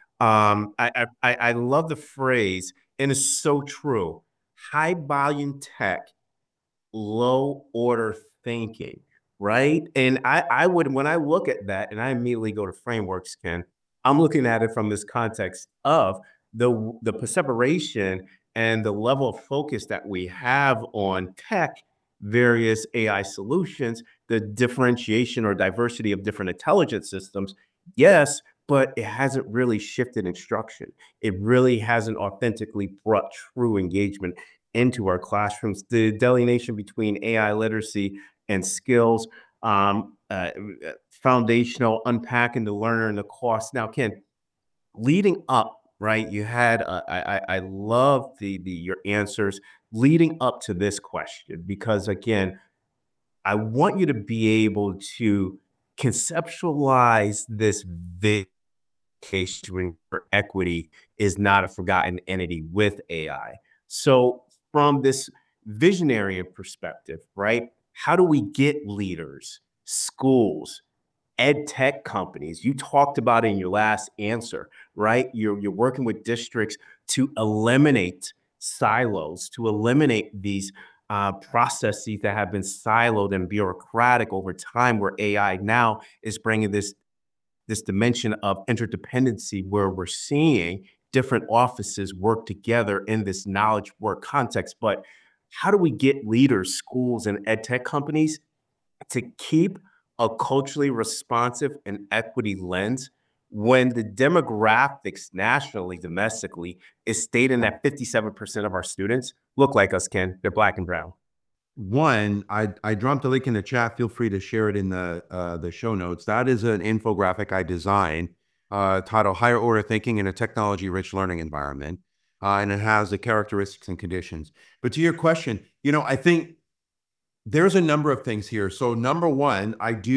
I love the phrase, and it's so true. High volume tech, low order thinking, right? And I would, when I look at that and I immediately go to frameworks, Ken, I'm looking at it from this context of the separation and the level of focus that we have on tech, various AI solutions, the differentiation or diversity of different intelligence systems. Yes, but it hasn't really shifted instruction. It really hasn't authentically brought true engagement into our classrooms. The delineation between AI literacy and skills, foundational, unpacking the learner and the cost. Now, Ken, leading up, right? You had I love the your answers leading up to this question because again, I want you to be able to conceptualize this vacation for equity is not a forgotten entity with AI. So, from this visionary perspective, right? How do we get leaders, schools, ed tech companies? You talked about in your last answer, right? You're working with districts to eliminate silos, to eliminate these processes that have been siloed and bureaucratic over time, where AI now is bringing this dimension of interdependency where we're seeing different offices work together in this knowledge work context. But how do we get leaders, schools, and ed tech companies to keep a culturally responsive and equity lens when the demographics nationally, domestically, is stating that 57% of our students look like us, Ken? They're Black and brown. One, I dropped a link in the chat. Feel free to share it in the show notes. That is an infographic I designed titled "Higher Order Thinking in a Technology-Rich Learning Environment," and it has the characteristics and conditions. But to your question, I think there's a number of things here. So number one,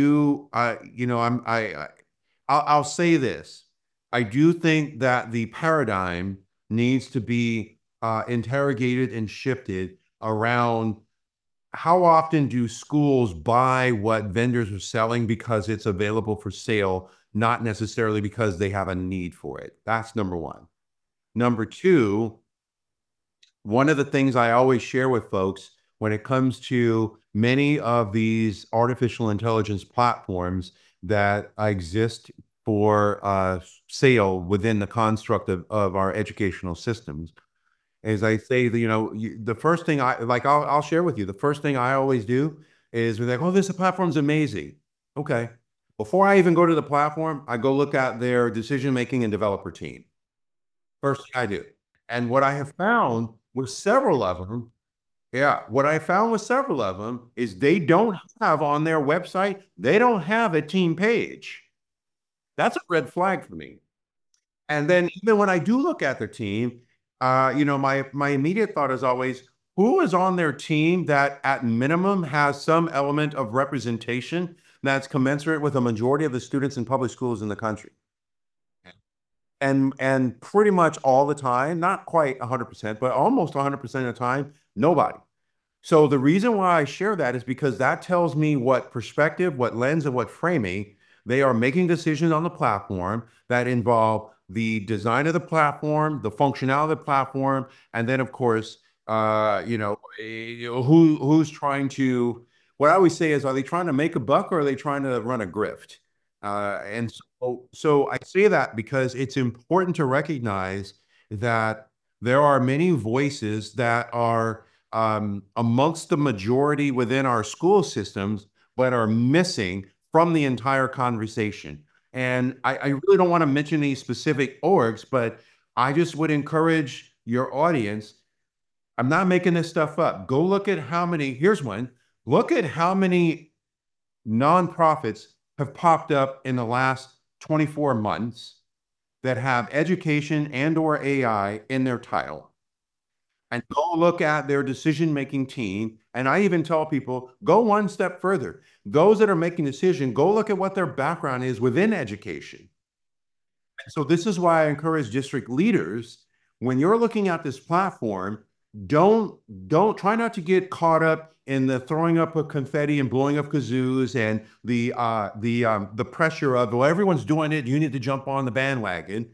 I'll say this. I do think that the paradigm needs to be interrogated and shifted around how often do schools buy what vendors are selling because it's available for sale, not necessarily because they have a need for it. That's number one. Number two, one of the things I always share with folks when it comes to many of these artificial intelligence platforms that exist for sale within the construct of our educational systems, as I say, the first thing I'll share with you, the first thing I always do is we're like, oh, this platform's amazing. Okay. Before I even go to the platform, I go look at their decision-making and developer team. First thing I do. And what I have found with several of them, what I found with several of them is they don't have on their website, they don't have a team page. That's a red flag for me. And then even when I do look at their team, my immediate thought is always, who is on their team that at minimum has some element of representation that's commensurate with a majority of the students in public schools in the country? And pretty much all the time, not quite 100%, but almost 100% of the time, nobody. So the reason why I share that is because that tells me what perspective, what lens, and what framing they are making decisions on the platform that involve the design of the platform, the functionality of the platform, and then of course, who's trying to. What I always say is, are they trying to make a buck or are they trying to run a grift? And so I say that because it's important to recognize that there are many voices that are amongst the majority within our school systems, but are missing from the entire conversation. And I really don't want to mention any specific orgs, but I just would encourage your audience. I'm not making this stuff up. Go look at how many, here's one. Look at how many nonprofits have popped up in the last 24 months that have education and or AI in their title, and go look at their decision-making team. And I even tell people, go one step further. Those that are making decision, go look at what their background is within education. So this is why I encourage district leaders, when you're looking at this platform, don't try not to get caught up in the throwing up of confetti and blowing up kazoos and the pressure of, well, everyone's doing it, you need to jump on the bandwagon.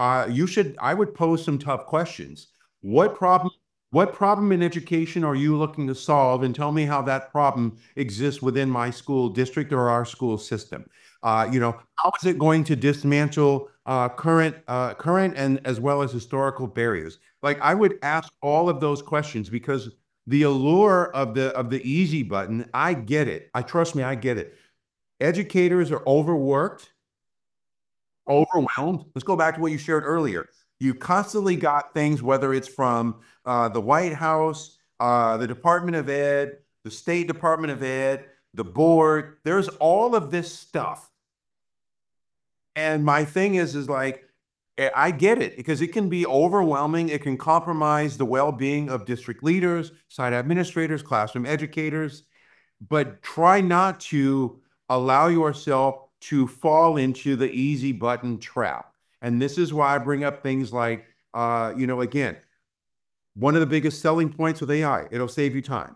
I would pose some tough questions. What problem what problem in education are you looking to solve, and tell me how that problem exists within my school district or our school system? How is it going to dismantle current and as well as historical barriers? Like, I would ask all of those questions because the allure of the easy button, I get it. Trust me, I get it. Educators are overworked, overwhelmed. Let's go back to what you shared earlier. You constantly got things, whether it's from the White House, the Department of Ed, the State Department of Ed, the board. There's all of this stuff. And my thing is like, I get it because it can be overwhelming. It can compromise the well-being of district leaders, site administrators, classroom educators, but try not to allow yourself to fall into the easy button trap. And this is why I bring up things like, again, one of the biggest selling points with AI, it'll save you time,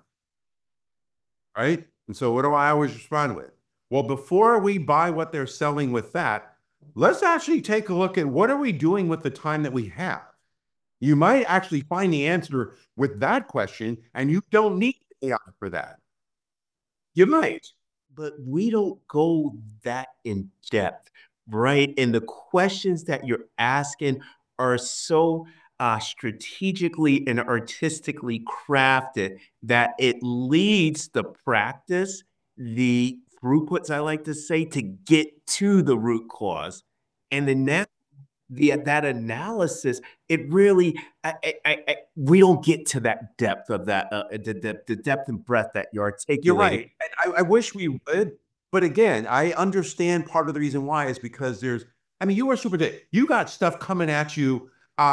right? And so what do I always respond with? Well, before we buy what they're selling with that, let's actually take a look at what are we doing with the time that we have. You might actually find the answer with that question, and you don't need AI for that. You might. But we don't go that in depth, right? And the questions that you're asking are so strategically and artistically crafted that it leads the practice, the throughputs, I like to say, to get to the root cause. And then that analysis, it really, we don't get to that depth of that, the depth and breadth that you're You're articulating. right. And I wish we would, but again, I understand part of the reason why is because I mean, you are super big. You got stuff coming at you,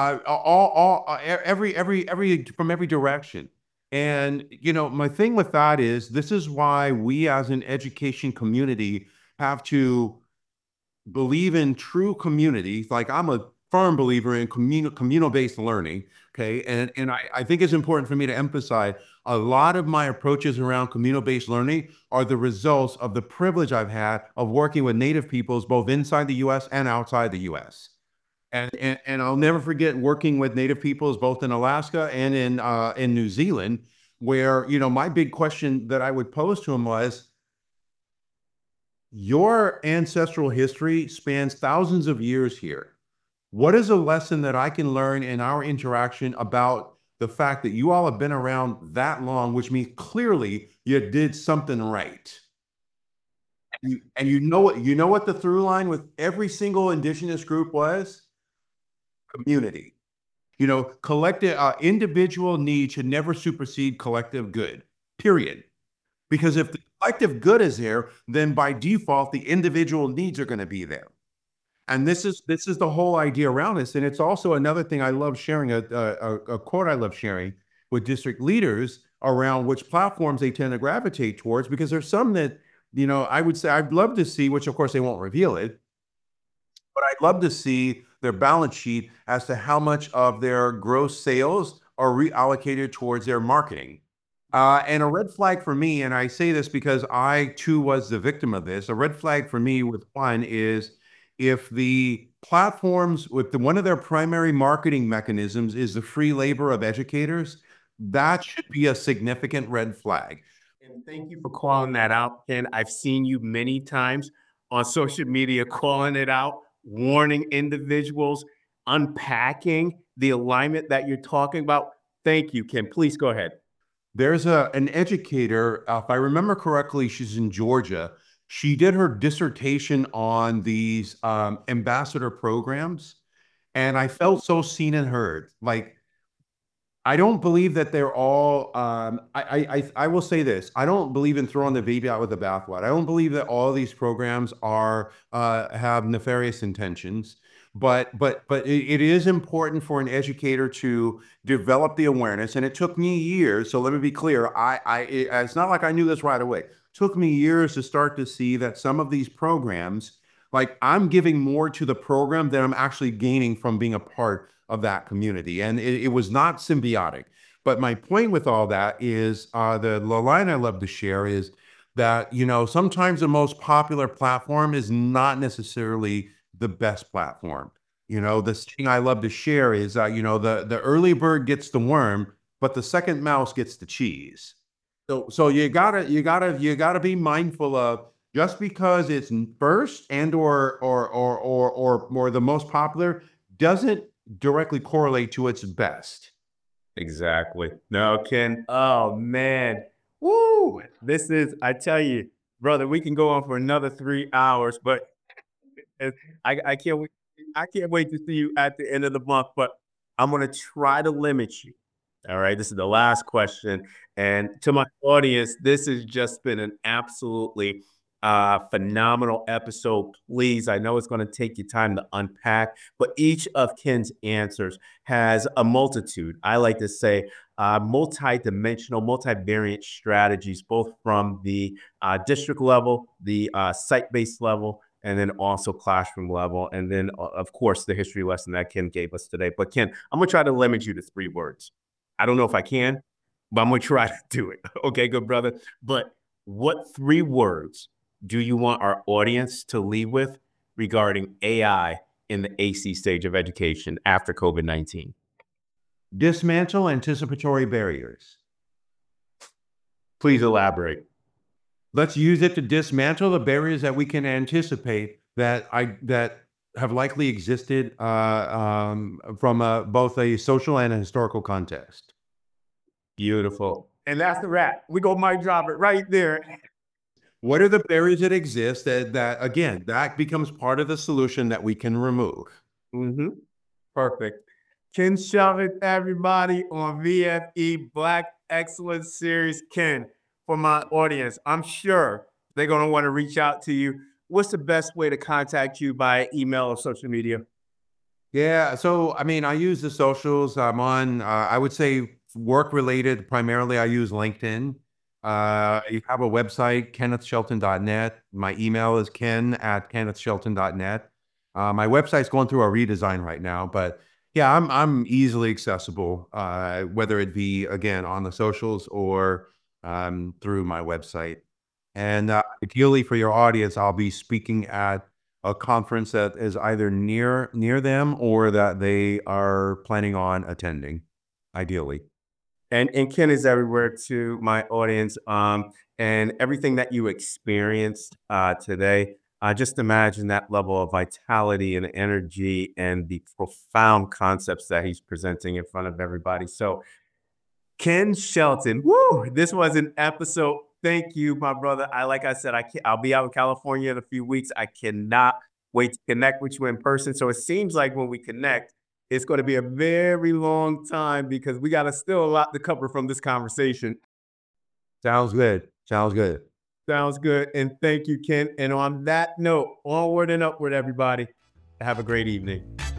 from every direction. And, my thing with that is this is why we as an education community have to believe in true community. Like, I'm a firm believer in communal-based learning. Okay. And I think it's important for me to emphasize a lot of my approaches around communal-based learning are the results of the privilege I've had of working with Native peoples both inside the US and outside the US. And I'll never forget working with Native peoples both in Alaska and in New Zealand, where, my big question that I would pose to them was, your ancestral history spans thousands of years here. What is a lesson that I can learn in our interaction about the fact that you all have been around that long, which means clearly you did something right? And you know what the through line with every single indigenous group was? Community. Collective, individual need should never supersede collective good, period. Because if the collective good is there, then by default, the individual needs are going to be there. And this is the whole idea around this. And it's also another thing I love sharing, a quote I love sharing with district leaders around which platforms they tend to gravitate towards, because there's some that, I would say I'd love to see, which of course they won't reveal it, but I'd love to see their balance sheet as to how much of their gross sales are reallocated towards their marketing. And a red flag for me, and I say this because I too was the victim of this. A red flag for me with one is if the platforms, with one of their primary marketing mechanisms is the free labor of educators, that should be a significant red flag. And thank you for calling that out, Ken. I've seen you many times on social media calling it out, warning individuals, unpacking the alignment that you're talking about. Thank you, Ken. Please go ahead. There's an educator, if I remember correctly, she's in Georgia. She did her dissertation on these ambassador programs, and I felt so seen and heard. Like, I don't believe that they're all. I will say this: I don't believe in throwing the baby out with the bathwater. I don't believe that all these programs are have nefarious intentions. But it is important for an educator to develop the awareness, and it took me years. So let me be clear: it's not like I knew this right away. It took me years to start to see that some of these programs, like I'm giving more to the program than I'm actually gaining from being a part of that community. And it was not symbiotic. But my point with all that is the line I love to share is that, sometimes the most popular platform is not necessarily the best platform. The thing I love to share is, the early bird gets the worm, but the second mouse gets the cheese. So you gotta be mindful of just because it's first and or the most popular doesn't directly correlate to its best. Exactly. No, Ken. Oh man. Woo! I tell you, brother, we can go on for another 3 hours, but and I can't wait. I can't wait to see you at the end of the month. But I'm gonna try to limit you. All right. This is the last question. And to my audience, this has just been an absolutely phenomenal episode. Please, I know it's going to take you time to unpack, but each of Ken's answers has a multitude. I like to say multi-dimensional, multivariant strategies, both from the district level, the site-based level, and then also classroom level, and then of course the history lesson that Ken gave us today. But Ken, I'm gonna try to limit you to 3 words. I don't know if I can, but I'm gonna try to do it. Okay, good brother. But what 3 words do you want our audience to leave with regarding AI in the AC stage of education after COVID-19? Dismantle anticipatory barriers. Please elaborate. Let's use it to dismantle the barriers that we can anticipate that have likely existed from both a social and a historical context. Beautiful. And that's the wrap. We go mic drop it right there. What are the barriers that exist that again that becomes part of the solution that we can remove? Mm-hmm. Perfect. Ken Shelton, everybody on VFE Black Excellence Series. Ken, for my audience, I'm sure they're going to want to reach out to you. What's the best way to contact you by email or social media? Yeah, so I mean, I use the socials. I'm on. I would say work related. Primarily, I use LinkedIn. You have a website, kennethshelton.net. My email is ken@kennethshelton.net. My website's going through a redesign right now, but yeah, I'm easily accessible, whether it be again on the socials or through my website. And ideally for your audience, I'll be speaking at a conference that is either near them or that they are planning on attending, ideally. And Ken is everywhere to my audience. And everything that you experienced today, just imagine that level of vitality and energy and the profound concepts that he's presenting in front of everybody. So Ken Shelton, woo! This was an episode. Thank you, my brother. Like I said, I'll be out in California in a few weeks. I cannot wait to connect with you in person. So it seems like when we connect, it's going to be a very long time because we got still a lot to cover from this conversation. Sounds good. Sounds good. Sounds good. And thank you, Ken. And on that note, onward and upward, everybody. Have a great evening.